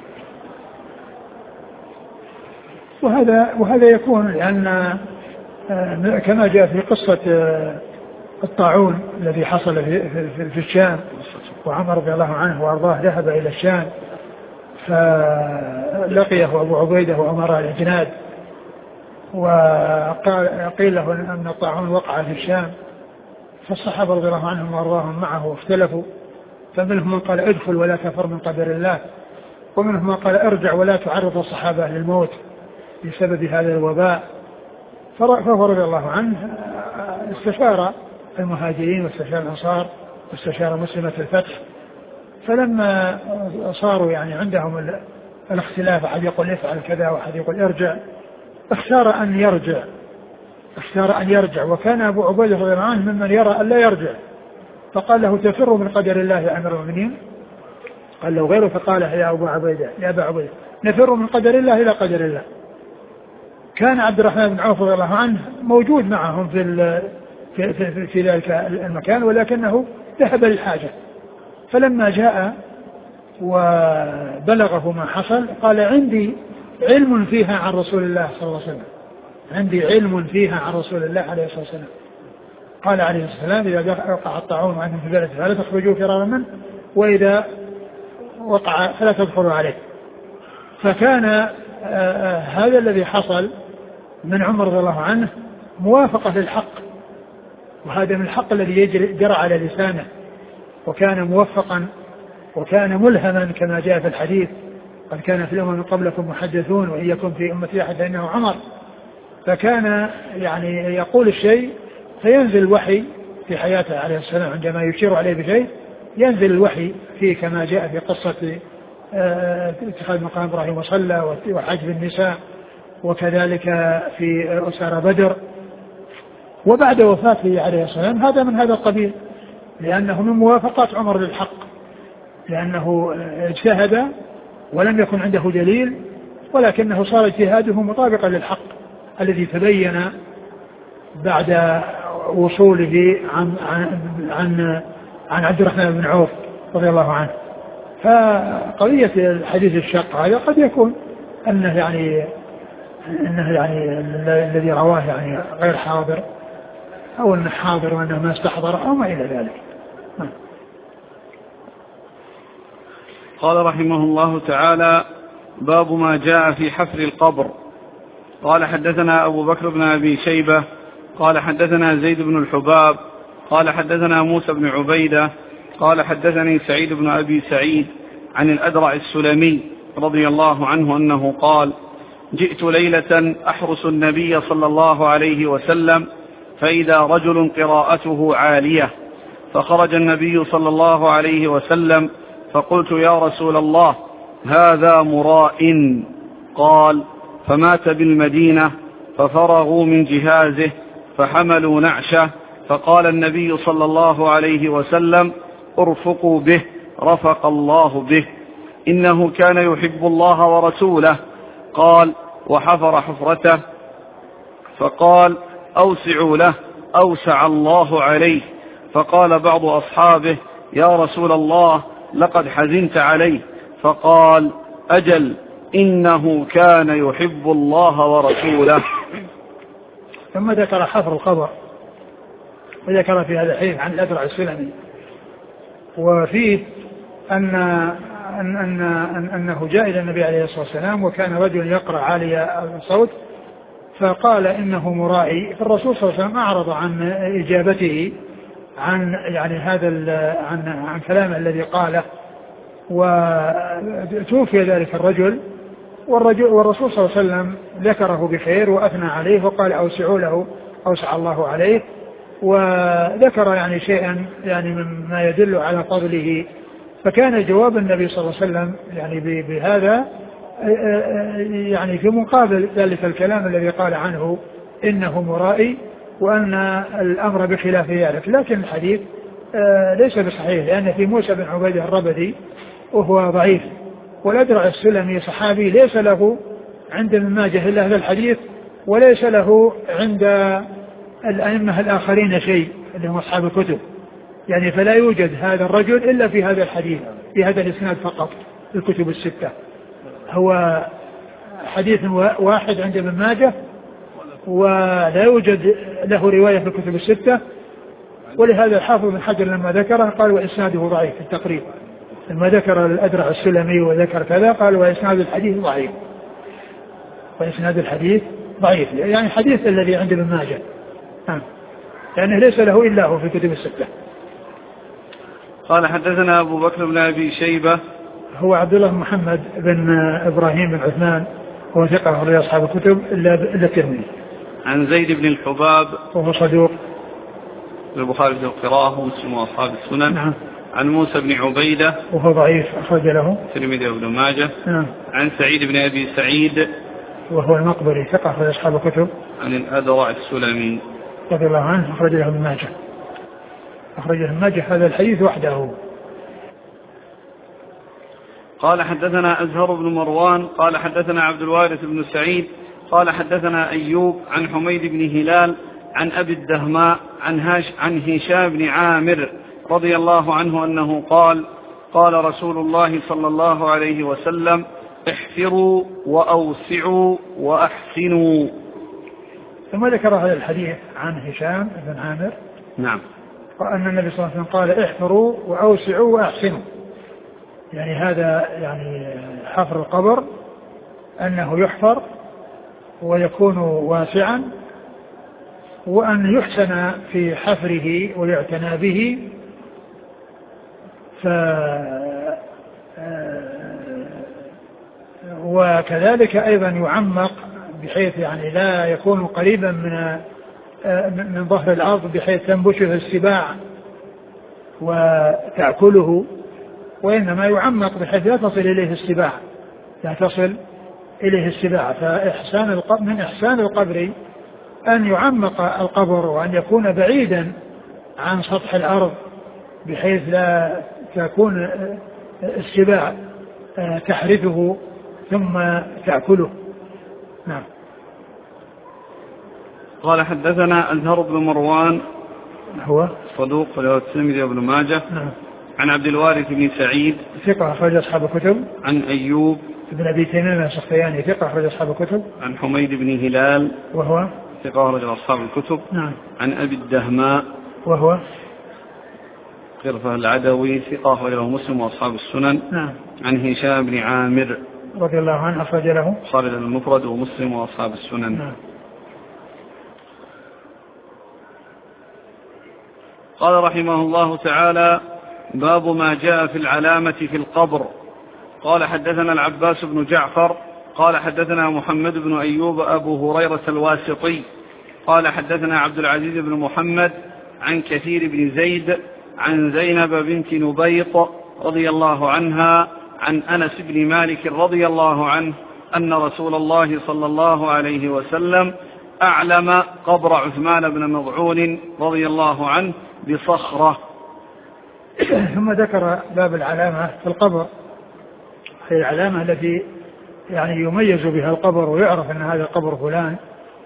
وهذا وهذا يكون لأن كما جاء في قصة الطاعون الذي حصل في, في, في الشام، وعمر رضي الله عنه وأرضاه ذهب إلى الشام فلقيه أبو عبيدة وأمراء الإجناد، وقيل له أن الطاعون وقع في الشام، فالصحابة رضي الله عنهم وأرضاهم معه اختلفوا، فمنهم من قال ادخل ولا كفر من قدر الله، ومنهم من قال ارجع ولا تعرض الصحابة للموت بسبب هذا الوباء. فهو رضي الله عنه استشار المهاجرين واستشار الأنصار واستشار مسلمة الفتح، فلما صاروا يعني عندهم الاختلاف أحد يقول افعل كذا وأحد يقول ارجع، اختار أن يرجع اختار أن يرجع وكان أبو عبيدة رضي الله عنه ممن يرى أن لا يرجع، فقال له تفر من قدر الله يا أمير المؤمنين؟ قال له غيره، فقال يا أبو عبيدة يا أبا عبيدة نفر من قدر الله إلى قدر الله. كان عبد الرحمن بن عوف رضي الله عنه موجود معهم في في, في, في ذلك المكان، ولكنه ذهب للحاجة، فلما جاء وبلغه ما حصل قال عندي علم فيها عن رسول الله صلى الله عليه وسلم، عندي علم فيها عن رسول الله عليه الصلاة والسلام. قال عليه الصلاة والسلام إذا وقع الطاعون وأنتم في بلد فلا تخرجوا فرارا منه، وإذا وقع فلا تدخلوا عليه. فكان آآ هذا الذي حصل من عمر رضي الله عنه موافقة للحق، وهذا من الحق الذي يجري جرى على لسانه، وكان موفقا وكان ملهما كما جاء في الحديث قد كان في الأمم قبلكم محدثون وإن يكن في أمتي أحد فإنه عمر. فكان يعني يقول الشيء فينزل الوحي في حياته عليه السلام، عندما يشير عليه بشيء ينزل الوحي فيه كما جاء في قصة اتخاذ مقام إبراهيم وصلى وحجب النساء، وكذلك في أسارى بدر. وبعد وفاته عليه السلام هذا من هذا القبيل، لأنه من موافقات عمر للحق، لأنه اجتهد ولم يكن عنده دليل، ولكنه صار اجتهاده مطابقا للحق الذي تبين بعد وصوله عن عن عن, عن عبد الرحمن بن عوف رضي الله عنه. فقضية الحديث الشق هذا قد يكون أنه يعني أنه يعني الذي رواه يعني غير حاضر، أو أنه حاضر وأنه ما استحضر أو ما إلى ذلك. قال رحمه الله تعالى: باب ما جاء في حفر القبر. قال حدثنا أبو بكر بن أبي شيبة قال حدثنا زيد بن الحباب قال حدثنا موسى بن عبيدة قال حدثني سعيد بن أبي سعيد عن الأدرع السلمي رضي الله عنه أنه قال: جئت ليلة أحرس النبي صلى الله عليه وسلم فإذا رجل قراءته عالية، فخرج النبي صلى الله عليه وسلم فقلت يا رسول الله هذا مراء. قال فمات بالمدينة ففرغوا من جهازه فحملوا نعشه فقال النبي صلى الله عليه وسلم ارفقوا به رفق الله به إنه كان يحب الله ورسوله. قال وحفر حفرته فقال أوسعوا له أوسع الله عليه. فقال بعض أصحابه يا رسول الله لقد حزنت عليه. فقال أجل إنه كان يحب الله ورسوله. ثم ذكر حفر القبر وذكر في هذا الحديث عن الأذرع السلمي وفيه أن أن أن أن أنه جاء إلى النبي عليه الصلاة والسلام وكان رجل يقرأ عالي الصوت فقال إنه مرائي. فالرسول صلى الله عليه وسلم أعرض عن إجابته عن يعني هذا عن عن كلامه الذي قاله وتوفي ذلك الرجل والرجل والرسول صلى الله عليه وسلم ذكره بخير وأثنى عليه وقال أوسعوا له أوسع الله عليه وذكر يعني شيئا يعني مما يدل على فضله. فكان جواب النبي صلى الله عليه وسلم يعني بهذا يعني في مقابل ذلك الكلام الذي قال عنه إنه مرائي وأن الأمر بخلاف ذلك. لكن الحديث ليس بصحيح لأن في موسى بن عبيدة الربدي وهو ضعيف والأذرع السلمي صحابي ليس له عند ابن ماجه إلا هذا الحديث وليس له عند الأئمة الآخرين شيء اللي هم أصحاب الكتب يعني فلا يوجد هذا الرجل إلا في هذا الحديث في هذا الإسناد فقط الكتب الستة. هو حديث واحد عند ابن ماجه ولا يوجد له رواية في الكتب الستة ولهذا الحافظ بن حجر لما ذكره قال وإسناده ضعيف في التقريب لما ذكر الأذرع السلمي وذكر كذا قال وإسناد الحديث ضعيف وإسناد الحديث ضعيف يعني حديث الذي عند ابن ماجه لأنه ليس له إلا هو في كتب الستة. قال حدثنا أبو بكر بن أبي شيبة هو عبد الله محمد بن إبراهيم بن عثمان هو ثقة أخرج أصحاب الكتب إلا الترمذي. عن زيد بن الحباب وهو صدوق البخاري في القراءة ومسلم وأصحاب السنن. نعم. عن موسى بن عبيدة وهو ضعيف أخرج له الترمذي وابن ماجه. نعم. عن سعيد بن أبي سعيد وهو المقبري ثقة أخرج أصحاب الكتب. عن الأذرع السلمي رضي الله عنه أخرج له ابن ماجه أخرج له ابن ماجه هذا الحديث وحده. قال حدثنا أزهر بن مروان قال حدثنا عبد الوارث بن سعيد قال حدثنا أيوب عن حميد بن هلال عن أبي الدهماء عن, هاش عن هشام بن عامر رضي الله عنه أنه قال قال رسول الله صلى الله عليه وسلم احفروا وأوسعوا وأحسنوا. ثم ذكر هذا الحديث عن هشام بن عامر نعم وأن النبي صلى الله عليه وسلم قال احفروا وأوسعوا وأحسنوا يعني هذا يعني حفر القبر أنه يحفر ويكون واسعا وأن يحسن في حفره ويعتنى به ف وكذلك أيضا يعمق بحيث يعني لا يكون قريبا من من ظهر الأرض بحيث تنبشه السباع وتأكله وإنما يعمق بحيث لا تصل إليه السباع لا تصل إليه السباع. فإحسان القبر من إحسان القبر أن يعمق القبر وأن يكون بعيدا عن سطح الأرض بحيث لا تكون السباع تحرثه ثم تأكله. نعم. قال حدثنا أزهر بن مروان هو صدوق وله الترمذي وابن ماجه. نعم. عن عبد الوارث بن سعيد ثقة أخرج أصحاب الكتب. عن أيوب بن أبي تميم السختياني ثقة أخرج أصحاب الكتب. عن حميد بن هلال وهو ثقة أخرج أصحاب الكتب. نعم. عن أبي الدهماء وهو قرفة العدوي ثقة أخرج له مسلم وأصحاب السنن. نعم. عن هشام بن عامر رضي الله عنه أخرج له خالد المفرد ومسلم وأصحاب السنن. نعم. قال رحمه الله تعالى باب ما جاء في العلامة في القبر. قال حدثنا العباس بن جعفر قال حدثنا محمد بن أيوب أبو هريرة الواسطي قال حدثنا عبد العزيز بن محمد عن كثير بن زيد عن زينب بنت نبيط رضي الله عنها عن أنس بن مالك رضي الله عنه أن رسول الله صلى الله عليه وسلم أعلم قبر عثمان بن مضعون رضي الله عنه بصخرة. ثم ذكر باب العلامة في القبر، هي العلامة التي يعني يميز بها القبر ويعرف أن هذا قبر فلان.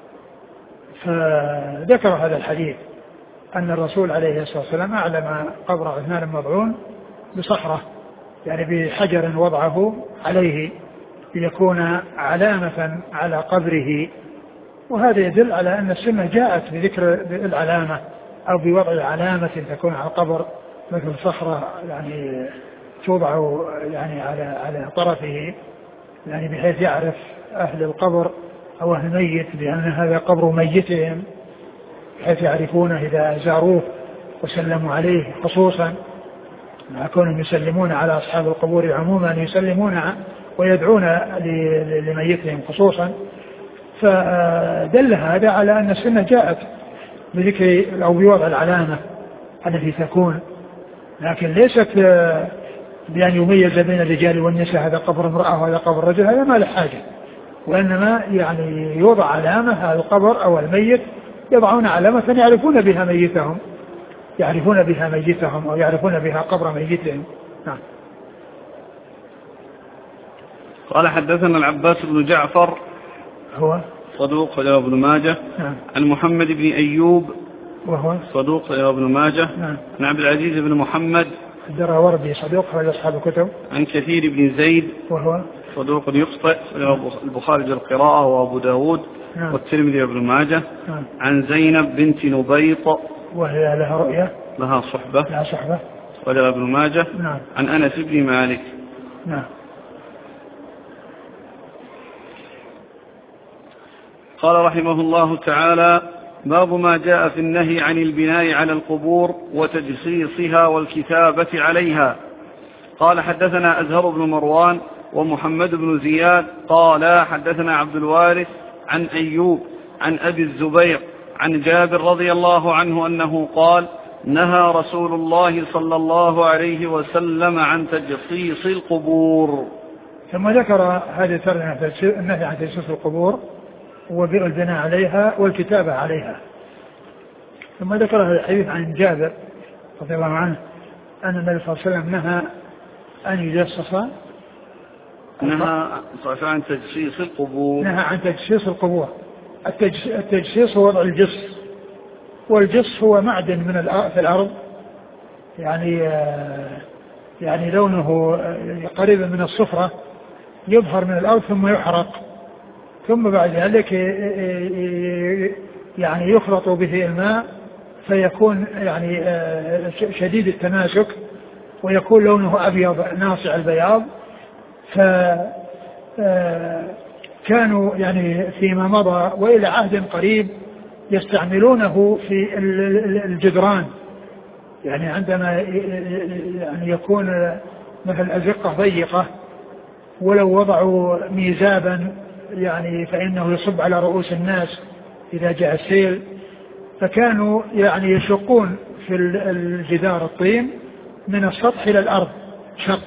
فذكر هذا الحديث أن الرسول عليه الصلاة والسلام أعلم قبر عثمان بن مضعون بصخرة، يعني بحجر وضعه عليه ليكون علامة على قبره. وهذا يدل على أن السنة جاءت بذكر العلامة أو بوضع علامة تكون على القبر مثل صخرة يعني توضع يعني على على طرفه، يعني بحيث يعرف أهل القبر أو أهل الميت بأن هذا قبر ميتهم، بحيث يعرفونه إذا زاروه وسلموا عليه، خصوصا مع كونهم يسلمون على أصحاب القبور عموما يسلمون ويدعون لميتهم خصوصا. فدل هذا على أن السنة جاءت بذكر أو بوضع العلامة التي تكون، لكن ليست بأن يميز بين الرجال والنساء هذا قبر امرأة وهذا قبر رجل، هذا ما له حاجة، وإنما يعني يوضع علامة هذا القبر أو الميت، يضعون علامة يعرفون بها ميتهم يعرفون بها ميتهم أو يعرفون بها قبر ميتهم. نعم. قال حدثنا العباس بن جعفر هو صدوق خرج ابن ماجه. نعم. عن محمد بن أيوب وهو صدوق خرج ابن ماجه. نعم. عن عبد العزيز بن محمد الدراوردي صدوق خرج أصحاب الكتب. عن كثير بن زيد وهو صدوق يخطئ البخاري بالقراءة وأبو داود. نعم. والترمذي وابن ماجه. نعم. عن زينب بنت نبيط وهي لها رؤية لها صحبة لها صحبة خرج ابن ماجه. نعم. عن أنس بن مالك. نعم. قال رحمه الله تعالى: باب ما جاء في النهي عن البناء على القبور وتجصيصها والكتابة عليها. قال حدثنا أزهر بن مروان ومحمد بن زياد قال حدثنا عبد الوارث عن أيوب عن أبي الزبير عن جابر رضي الله عنه أنه قال: نهى رسول الله صلى الله عليه وسلم عن تجصيص القبور. ثم ذكر هذه الترجمة النهي عن تجصيص القبور والبناء عليها والكتابة عليها. ثم ذكر هذا الحديث عن جابر رضي الله عنه أن النبي صلى الله عليه وسلم نهى أن يجصص نهى عن تجصيص القبور نهى عن تجصيص القبور. التجصيص هو وضع الجص، والجص هو معدن من في الأرض، يعني يعني لونه قريب من الصفرة، يظهر من الأرض ثم يحرق، ثم بعد ذلك يعني يخلط به الماء فيكون يعني شديد التماسك ويكون لونه أبيض ناصع البياض. فكانوا يعني فيما مضى وإلى عهد قريب يستعملونه في الجدران، يعني عندما يعني يكون مثل أزقة ضيقة ولو وضعوا ميزابا يعني فإنه يصب على رؤوس الناس إذا جاء السيل، فكانوا يعني يشقون في الجدار الطين من السطح إلى الأرض شق،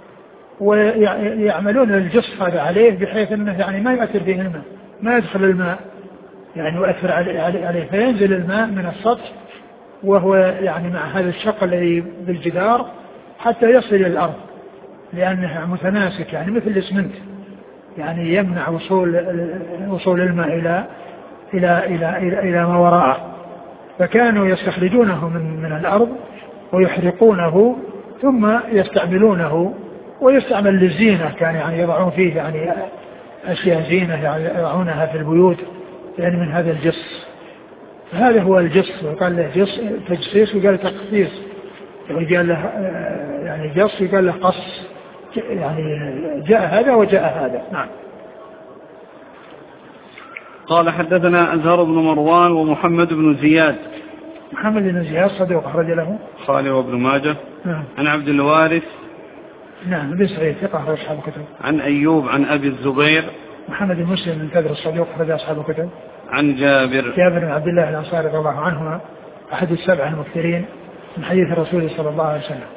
ويعملون الجص هذا عليه بحيث أنه يعني ما يؤثر فيه الماء، ما يدخل الماء يعني يؤثر عليه، فينزل الماء من السطح وهو يعني مع هذا الشق الذي بالجدار حتى يصل إلى الأرض، لأنه متماسك يعني مثل الإسمنت، يعني يمنع وصول وصول الماء إلى إلى إلى إلى, إلى ما وراءه. فكانوا يستخرجونه من من الأرض ويحرقونه ثم يستعملونه، ويستعمل للزينة، كان يعني يضعون فيه يعني أشياء زينة يعني يضعونها في البيوت يعني من هذا الجص. هذا هو الجص، وقال له جص تجصيص وقال تقصيص، وقال له يعني جص وقال له قص، يعني جاء هذا وجاء هذا. نعم. قال حدثنا أزهر بن مروان ومحمد بن زياد. محمد بن زياد صدوق أخرج له البخاري وابن ماجه. نعم. عن عبد الوارث نعم بن سعيد ثقة أخرج أصحاب الكتب. عن أيوب عن أبي الزبير. محمد بن مسلم بن كدر الصدوق أخرج أصحاب الكتب. عن جابر جابر بن عبد الله الأنصاري رضي الله عنهما أحد السبع المكثرين من حديث الرسول صلى الله عليه وسلم.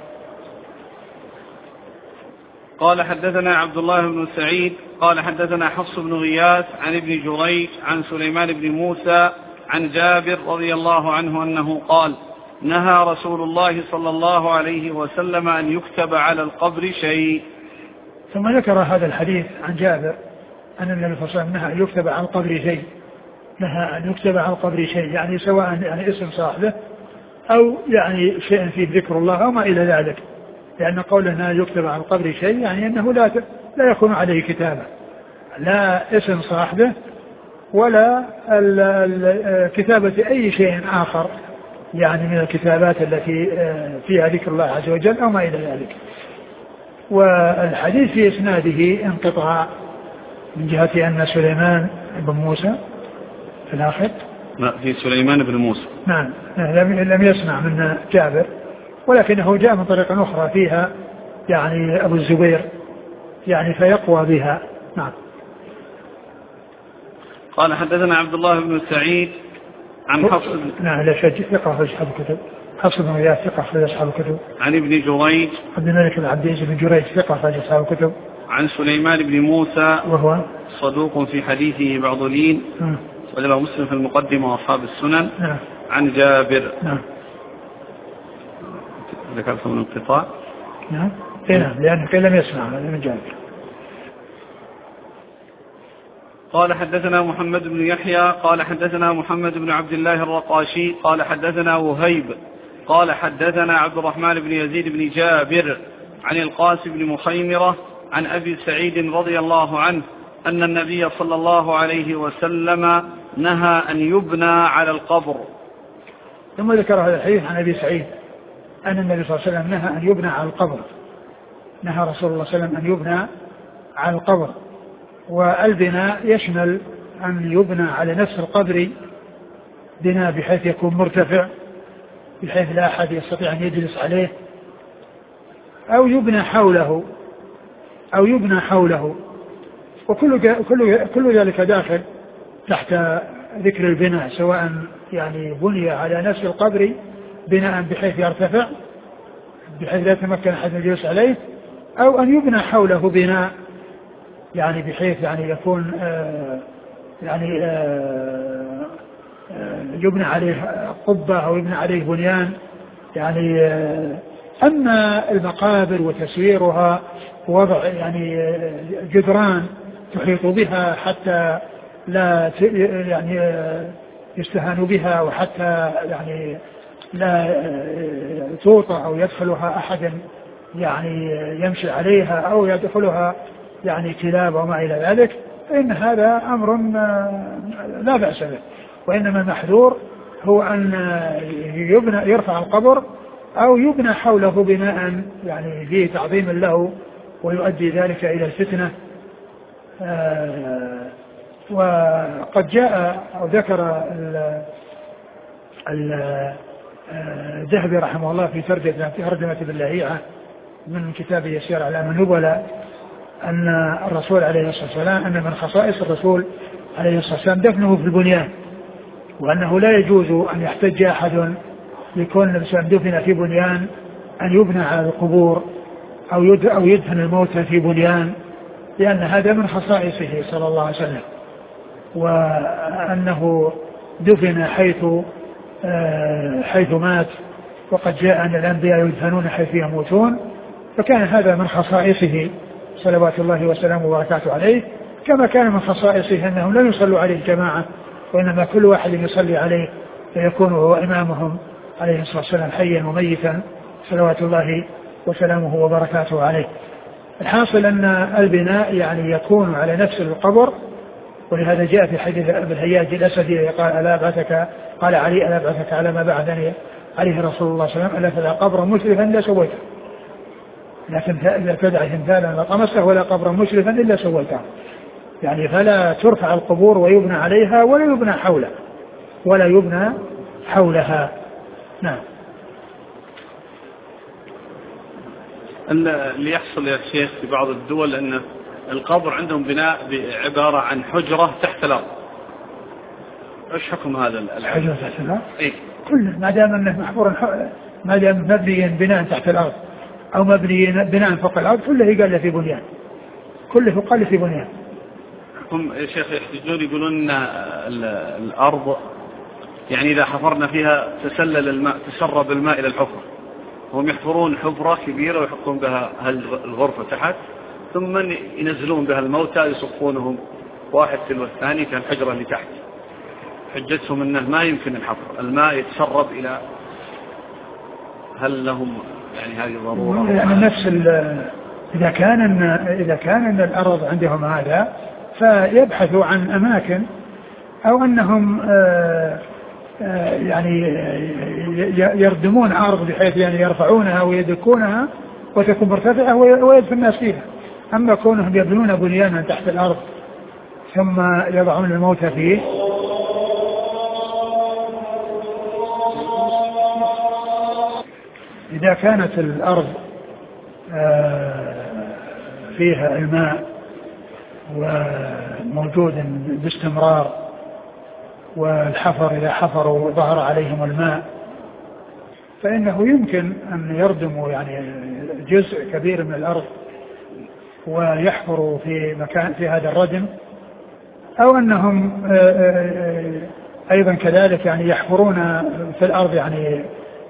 قال حدثنا عبد الله بن سعيد قال حدثنا حفص بن غياث عن ابن جريج عن سليمان بن موسى عن جابر رضي الله عنه أنه قال نهى رسول الله صلى الله عليه وسلم أن يكتب على القبر شيء. ثم ذكر هذا الحديث عن جابر أن النبي صلى الله عليه وسلم نهى أن يكتب على القبر شيء، نهى أن يكتب على القبر شيء، يعني سواء يعني اسم صاحبه أو يعني شيء فيه ذكر الله أو ما إلى ذلك، لأن قولنا يكتب على القبر شيء يعني أنه لا لا يكون عليه كتابة، لا اسم صاحبه ولا ال ال كتابة أي شيء آخر يعني من الكتابات التي فيها ذكر الله عز وجل أو ما إلى ذلك. والحديث في إسناده انقطاع من جهة أن سليمان بن موسى في الآخر لا في سليمان بن موسى نعم لم يسمع من جابر، ولكنه جاء من طريق أخرى فيها يعني أبو الزبير يعني فيقوى بها. نعم. قال حدثنا عبد الله بن سعيد عن حفص نعم لا شك ثقة في أصحاب الكتب، حفص بن غياث ثقة في أصحاب الكتب. عن ابن جريج عبد الملك بن عبد العزيز بن جريج ثقة في أصحاب الكتب. عن سليمان بن موسى وهو صدوق في حديثه بعض لين وله مسلم في المقدمة وأصحاب السنن. نعم. عن جابر. نعم. ذكرت من انقطاع. نعم. نعم لأنه لم يسمع من جابر. قال حدثنا محمد بن يحيى قال حدثنا محمد بن عبد الله الرقاشي قال حدثنا وهيب قال حدثنا عبد الرحمن بن يزيد بن جابر عن القاسم بن مخيمرة عن أبي سعيد رضي الله عنه أن النبي صلى الله عليه وسلم نهى أن يبنى على القبر. ثم ذكر هذا الحديث عن أبي سعيد أن النبي صلى الله عليه وسلم نهى أن يبنى على القبر، نهى رسول الله صلى الله عليه وسلم أن يبنى على القبر. والبناء يشمل أن يبنى على نفس القبر بناء بحيث يكون مرتفع بحيث لا أحد يستطيع أن يجلس عليه، أو يبنى حوله أو يبنى حوله وكل كل كل ذلك داخل تحت ذكر البناء، سواء يعني بني على نفس القبر بناء بحيث يرتفع بحيث لا يتمكن أحد الجلوس عليه، أو أن يبنى حوله بناء يعني بحيث يعني يكون آه يعني آه آه يبنى عليه قبة أو يبنى عليه بنيان يعني. آه أما المقابر وتسويرها ووضع يعني جدران تحيط بها حتى لا يعني يستهان بها وحتى يعني لا توطى أو يدخلها أحد يعني يمشي عليها أو يدخلها يعني كلاب وما إلى ذلك، فإن هذا أمر لا بأس به، وإنما المحذور هو أن يبنى يرفع القبر أو يبنى حوله بناء يعني فيه تعظيم له ويؤدي ذلك إلى الفتنة. آه وقد جاء أو ذكر الذهبي رحمه الله في ترجمة باللهيعة من كتاب يسير أعلام النبلاء أن الرسول عليه الصلاة والسلام أن من خصائص الرسول عليه الصلاة والسلام دفنه في البنيان، وأنه لا يجوز أن يحتج أحد لكون الإنسان دفن في بنيان أن يبنى على القبور أو يدفن الموتى في بنيان، لأن هذا من خصائصه صلى الله عليه وسلم، وأنه دفن حيث حيث مات، وقد جاء أن الأنبياء يدفنون حيث يموتون، فكان هذا من خصائصه صلوات الله وسلامه وبركاته عليه، كما كان من خصائصه أنهم لا يصلوا عليه جماعة، وإنما كل واحد يصلي عليه فيكون هو إمامهم عليه الصلاة والسلام حيا وميتا صلوات الله وسلامه وبركاته عليه. الحاصل أن البناء يعني يكون على نفس القبر، ولهذا جاء في حديث أبي الهياج الأسدي قال ألا أبعثك قال علي ألا أبعثك على ما بعثني عليه رسول الله صلى الله عليه وسلم ألا تدع قبرا مشرفا إلا سويته، لكن إذا تدع تمثالا لطمسته ولا قبرا مشرفا إلا سويته، يعني فلا ترفع القبور ويبنى عليها ولا يبنى حولها ولا يبنى حولها. نعم. اللي يحصل يا شيخ في بعض الدول أن القبر عندهم بناء عبارة عن حجرة تحت الأرض، إيش حكم هذا الحجرة تحت الأرض؟ إيه؟ كله ما دام أنه محفور ما دام مبنيا بناء تحت الأرض أو مبني بناء فوق الأرض كله قال في بنيان، كله قال في بنيان. هم يا شيخ يحتجون يقولون الأرض يعني إذا حفرنا فيها تسلل الماء تسرب الماء إلى الحفرة، هم يحفرون حفرة كبيرة ويحطون بها الغرفة تحت ثم ينزلون بها الموتى يصفونهم واحد تلو الثاني كالحجرة اللي تحت. حجتهم أنه ما يمكن الحفر، الماء يتسرب إلى، هل لهم يعني هذه ضرورة؟ يعني نفس إذا كان إذا كان أن الأرض عندهم هذا فيبحثوا عن أماكن أو أنهم آآ آآ يعني يردمون أرض بحيث يعني يرفعونها ويدكونها وتكون مرتفعة ويدفن الناس فيها. أما كونهم يبنون بنيانا تحت الأرض ثم يضعون الموتى فيه إذا كانت الأرض فيها الماء وموجود باستمرار والحفر إذا حفروا ظهر عليهم الماء فإنه يمكن أن يردموا يعني جزء كبير من الأرض ويحفروا في مكان في هذا الردم، أو أنهم أيضا كذلك يعني يحفرون في الأرض يعني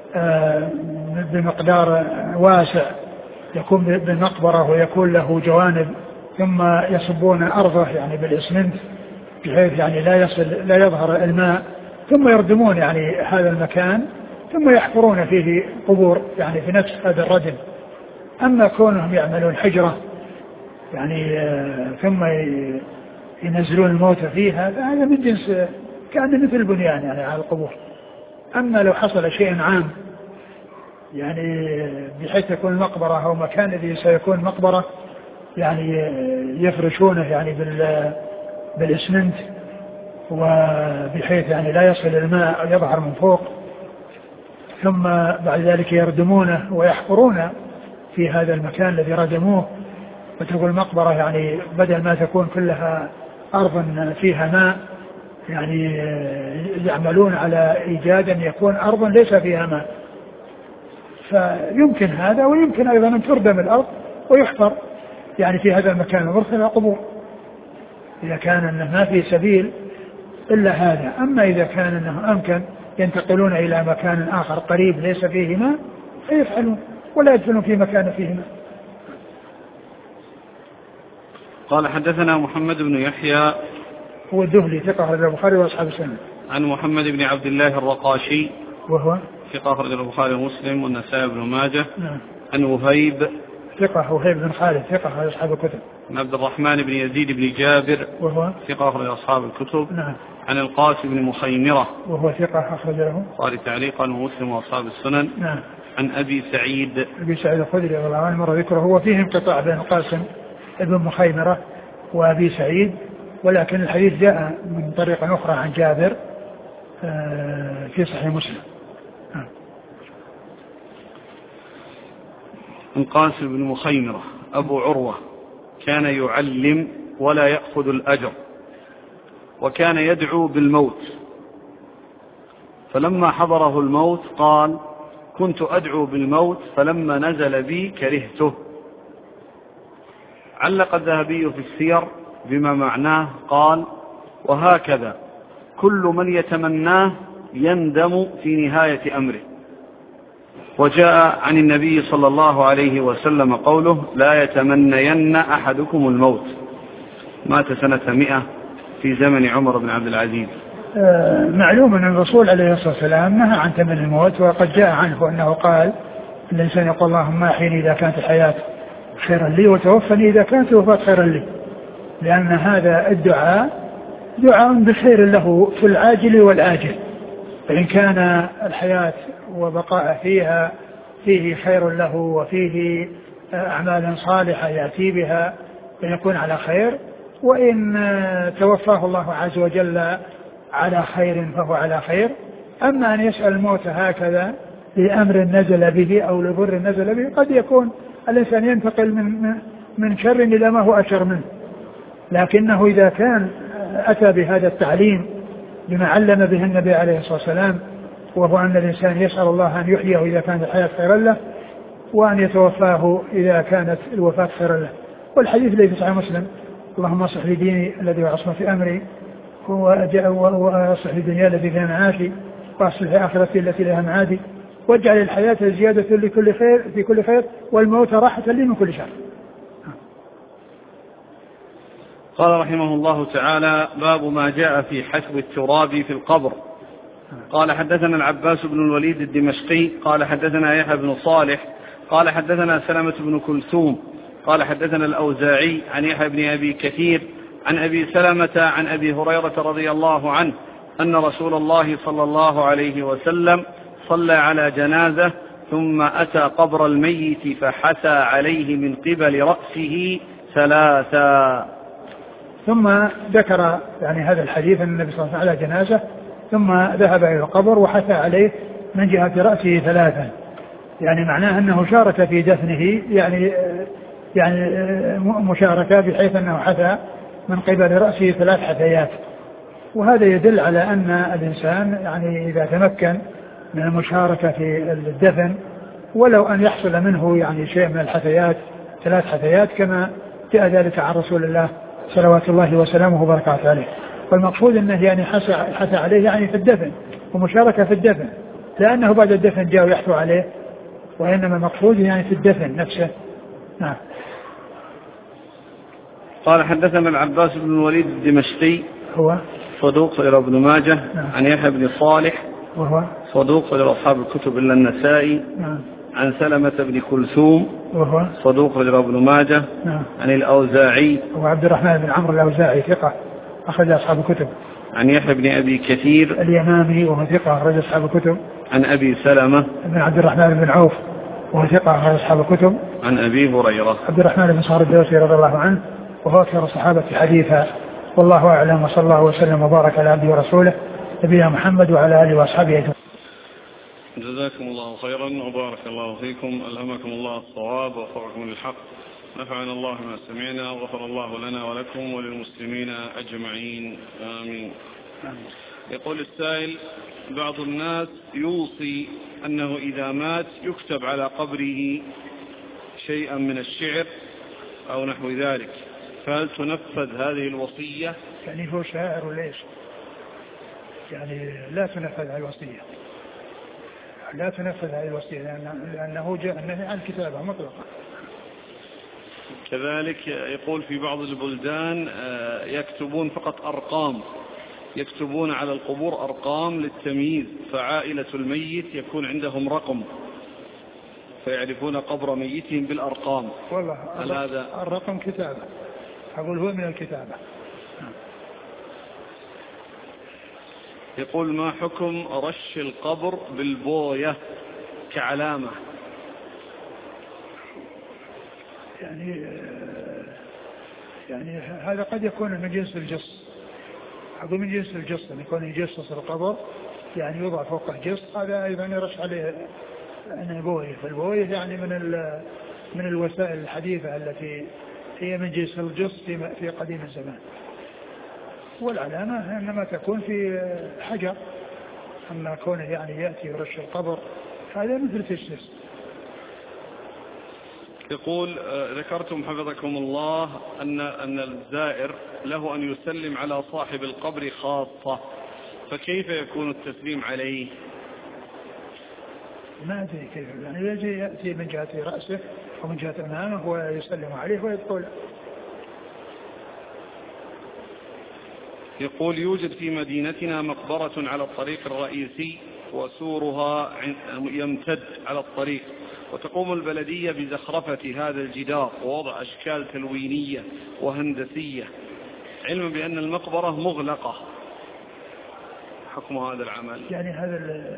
بمقدار واسع يكون بالمقبرة ويكون له جوانب ثم يصبون أرضه يعني بالإسمنت بحيث يعني لا يصل لا يظهر الماء ثم يردمون يعني هذا المكان ثم يحفرون فيه قبور يعني في نفس هذا الردم. أما كونهم يعملون حجرة يعني ثم ينزلون الموتى فيها هذا من جنس كان مثل البنيان يعني على القبور. أما لو حصل شيء عام يعني بحيث تكون المقبرة أو مكان الذي سيكون مقبرة يعني يفرشونه يعني بالإسمنت وبحيث يعني لا يصل الماء يظهر من فوق ثم بعد ذلك يردمونه ويحفرون في هذا المكان الذي ردموه وتكون المقبرة يعني بدل ما تكون كلها أرض فيها ماء يعني يعملون على إيجاد أن يكون أرض ليس فيها ماء. فيمكن هذا ويمكن أيضا أن تردم الأرض ويحفر يعني في هذا المكان ومرسل قبور إذا كان أنه ما في سبيل إلا هذا. أما إذا كان أنه أمكن ينتقلون إلى مكان آخر قريب ليس فيه ماء فيفعلون ولا يدفنون في مكان فيه ماء. قال حدثنا محمد بن يحيى هو الدهلي ثقة أخرج البخاري وأصحاب السنة. عن محمد بن عبد الله الرقاشي وهو ثقة أخرج البخاري ومسلم والنسائي بن ماجه. نعم. عن وهيب ثقة وهيب بن خالد ثقة أخرج أصحاب الكتب. عن عبد الرحمن بن يزيد بن جابر وهو ثقة أخرج أصحاب الكتب. نعم. عن القاسم بن مخيمرة وهو ثقة أخرج له قال تعليقا ومسلم وأصحاب السنن. نعم. عن أبي سعيد أبي سعيد الخدري رضي الله عنه مر ذكره هو فيه انقطاع بين القاسم بن مخيمرة وأبي سعيد ولكن الحديث جاء من طريق أخرى عن جابر في صحيح مسلم. القاسم بن مخيمرة أبو عروة كان يعلم ولا يأخذ الأجر وكان يدعو بالموت فلما حضره الموت قال كنت أدعو بالموت فلما نزل بي كرهته. علق الذهبي في السير بما معناه قال وهكذا كل من يتمناه يندم في نهاية أمره. وجاء عن النبي صلى الله عليه وسلم قوله لا يتمنين أحدكم الموت. مات سنة مئة في زمن عمر بن عبد العزيز. آه معلوم أن الرسول عليه الصلاة والسلام نهى عن تمني الموت وقد جاء عنه أنه قال الإنسان يقول اللهم أحيني إذا كانت الحياة خيرا لي وتوفني إذا كانت الوفاة خيرا لي لأن هذا الدعاء دعاء بخير له في العاجل والآجل فإن كان الحياة وبقاء فيها فيه خير له وفيه أعمال صالحة يأتي بها فيكون على خير وإن توفاه الله عز وجل على خير فهو على خير. أما أن يسأل الموت هكذا لأمر نزل به أو لضر نزل به قد يكون الإنسان ينتقل من من شر إلى ما هو أشر منه لكنه إذا كان أتى بهذا التعليم بما علم به النبي عليه الصلاة والسلام وهو أن الإنسان يسأل الله أن يحييه إذا كانت الحياة خيرا له، وأن يتوفاه إذا كانت الوفاة خيرا له. والحديث الذي في صحيح مسلم: اللهم اصلح لي ديني الذي هو عصمة أمري، وأصلح لي دنياي التي فيها معاشي، وأصلح لي آخرتي التي لها معادي، واجعل الحياة زيادة لكل خير في كل خير، والموت راحة لي من كل شر. قال رحمه الله تعالى: باب ما جاء في حسب التراب في القبر. قال حدثنا العباس بن الوليد الدمشقي قال حدثنا يحيى بن صالح قال حدثنا سلمة بن كلثوم قال حدثنا الأوزاعي عن يحيى بن أبي كثير عن أبي سلمة عن أبي هريرة رضي الله عنه أن رسول الله صلى الله عليه وسلم صلى على جنازة ثم أتى قبر الميت فحثى عليه من قبل رأسه ثلاثا. ثم ذكر يعني هذا الحديث أن النبي صلى الله عليه وسلم على جنازة ثم ذهب إلى القبر وحثى عليه من جهة رأسه ثلاثا، يعني معناه أنه شارك في دفنه، يعني يعني مشاركة بحيث أنه حثى من قبل رأسه ثلاث حثيات. وهذا يدل على أن الإنسان يعني إذا تمكن من المشاركة في الدفن ولو أن يحصل منه يعني شيء من الحثيات ثلاث حثيات كما جاء ذلك عن رسول الله صلوات الله وسلامه وبركاته عليه. والمقصود أنه يعني حثى عليه يعني في الدفن ومشاركة في الدفن، لأنه بعد الدفن جاء يحثو عليه، وإنما المقصود يعني في الدفن نفسه. نعم. قال حدثنا العباس بن الوليد الدمشقي هو صدوق إلى ابن ماجه. نعم. عن يحيى بن صالح وهو صدوق إلى أصحاب الكتب إلا النسائي. نعم. عن سلمة بن كلثوم وهو صدوق إلى ابن ماجه. نعم. عن الأوزاعي وعبد الرحمن بن عمرو الأوزاعي ثقة أخرج أصحاب الكتب. عن يحيى بن أبي كثير اليمامي وهو ثقة أخرج أصحاب الكتب. عن أبي سلمة بن عبد الرحمن بن عوف وهو ثقة أخرج أصحاب الكتب. عن أبي هريرة عبد الرحمن بن صخر الدوسي رضي الله عنه وهو أكثر الصحابة حديثا، والله أعلم، وصلى الله وسلم وبارك على عبده ورسوله نبينا محمد وعلى آله وأصحابه أجمعين. جزاكم الله خيرا وبارك الله فيكم، ألهمكم الله الصواب ووفقكم للحق، نفعنا الله ما سمعنا وغفر الله لنا ولكم وللمسلمين أجمعين، آمين. يقول السائل: بعض الناس يوصي أنه إذا مات يكتب على قبره شيئا من الشعر أو نحو ذلك، فهل تنفذ هذه الوصية؟ يعني هو شاعر ولا ايش؟ يعني لا تنفذ هذه الوصية، لا تنفذ هذه الوصية لأنه جاء النهي عن الكتابة مطلقا. كذلك يقول في بعض البلدان يكتبون فقط أرقام، يكتبون على القبور أرقام للتمييز، فعائلة الميت يكون عندهم رقم فيعرفون قبر ميتهم بالأرقام. والله هذا الرقم كتابة، أقول هو من الكتابة. يقول: ما حكم رش القبر بالبوية كعلامة؟ يعني يعني هذا قد يكون من جنس الجص، أقول من جنس الجص، أن يكون يجصص القبر يعني يوضع فوقه جص، هذا أيضا يرش عليه أن بوية. فالبوية يعني من من الوسائل الحديثة التي هي من جنس الجص في قديم الزمان. والعلامة إنما تكون في حجر، أما كونه يعني يأتي يرش القبر هذا مثل تجسس. يقول: ذكرتم حفظكم الله أن أن الزائر له أن يسلم على صاحب القبر خاصة، فكيف يكون التسليم عليه؟ ما أدري كيف، يعني يجي يأتي من جهة رأسه ومن جهة أمامه ويسلم عليه ويدخل. يقول: يوجد في مدينتنا مقبرة على الطريق الرئيسي وسورها يمتد على الطريق، وتقوم البلدية بزخرفة هذا الجدار ووضع أشكال تلوينية وهندسية، علما بأن المقبرة مغلقة، حكم هذا العمل؟ يعني هذا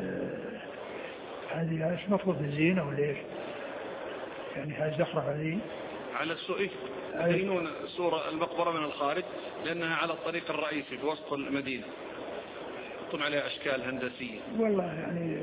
هذه ايش مفروض الزينة ولا ايش؟ يعني هذه الزخرفة هذه على السوق يزينون صورة المقبرة من الخارج لأنها على الطريق الرئيسي في وسط المدينة، يحطون عليها أشكال هندسية. والله يعني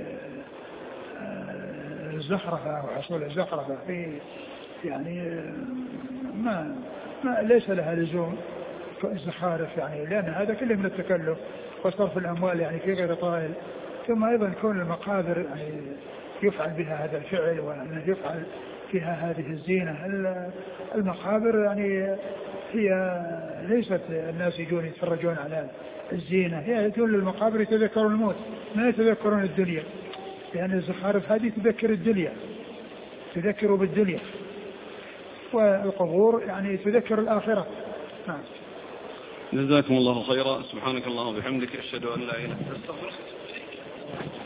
الزخرفة وحصول الزخرفة في يعني ما, ما ليس لها لزوم الزخارف، يعني لأن هذا كله من التكلف وصرف الأموال يعني في غير طائل، ثم أيضا كون المقابر يعني يفعل بها هذا الفعل وأن يفعل فيها هذه الزينة. المقابر يعني هي ليست الناس يجون يتفرجون على الزينة، هي يجون للمقابر يتذكرون الموت ما يتذكرون الدنيا، لأن يعني الزخارف هذه تذكر الدنيا، تذكر بالدنيا، والقبور يعني تذكر الآخرة. نعم. جزاكم الله خيرا. سبحانك اللهم وبحمدك أشهد أن لا إله إلا أنت أستغفرك.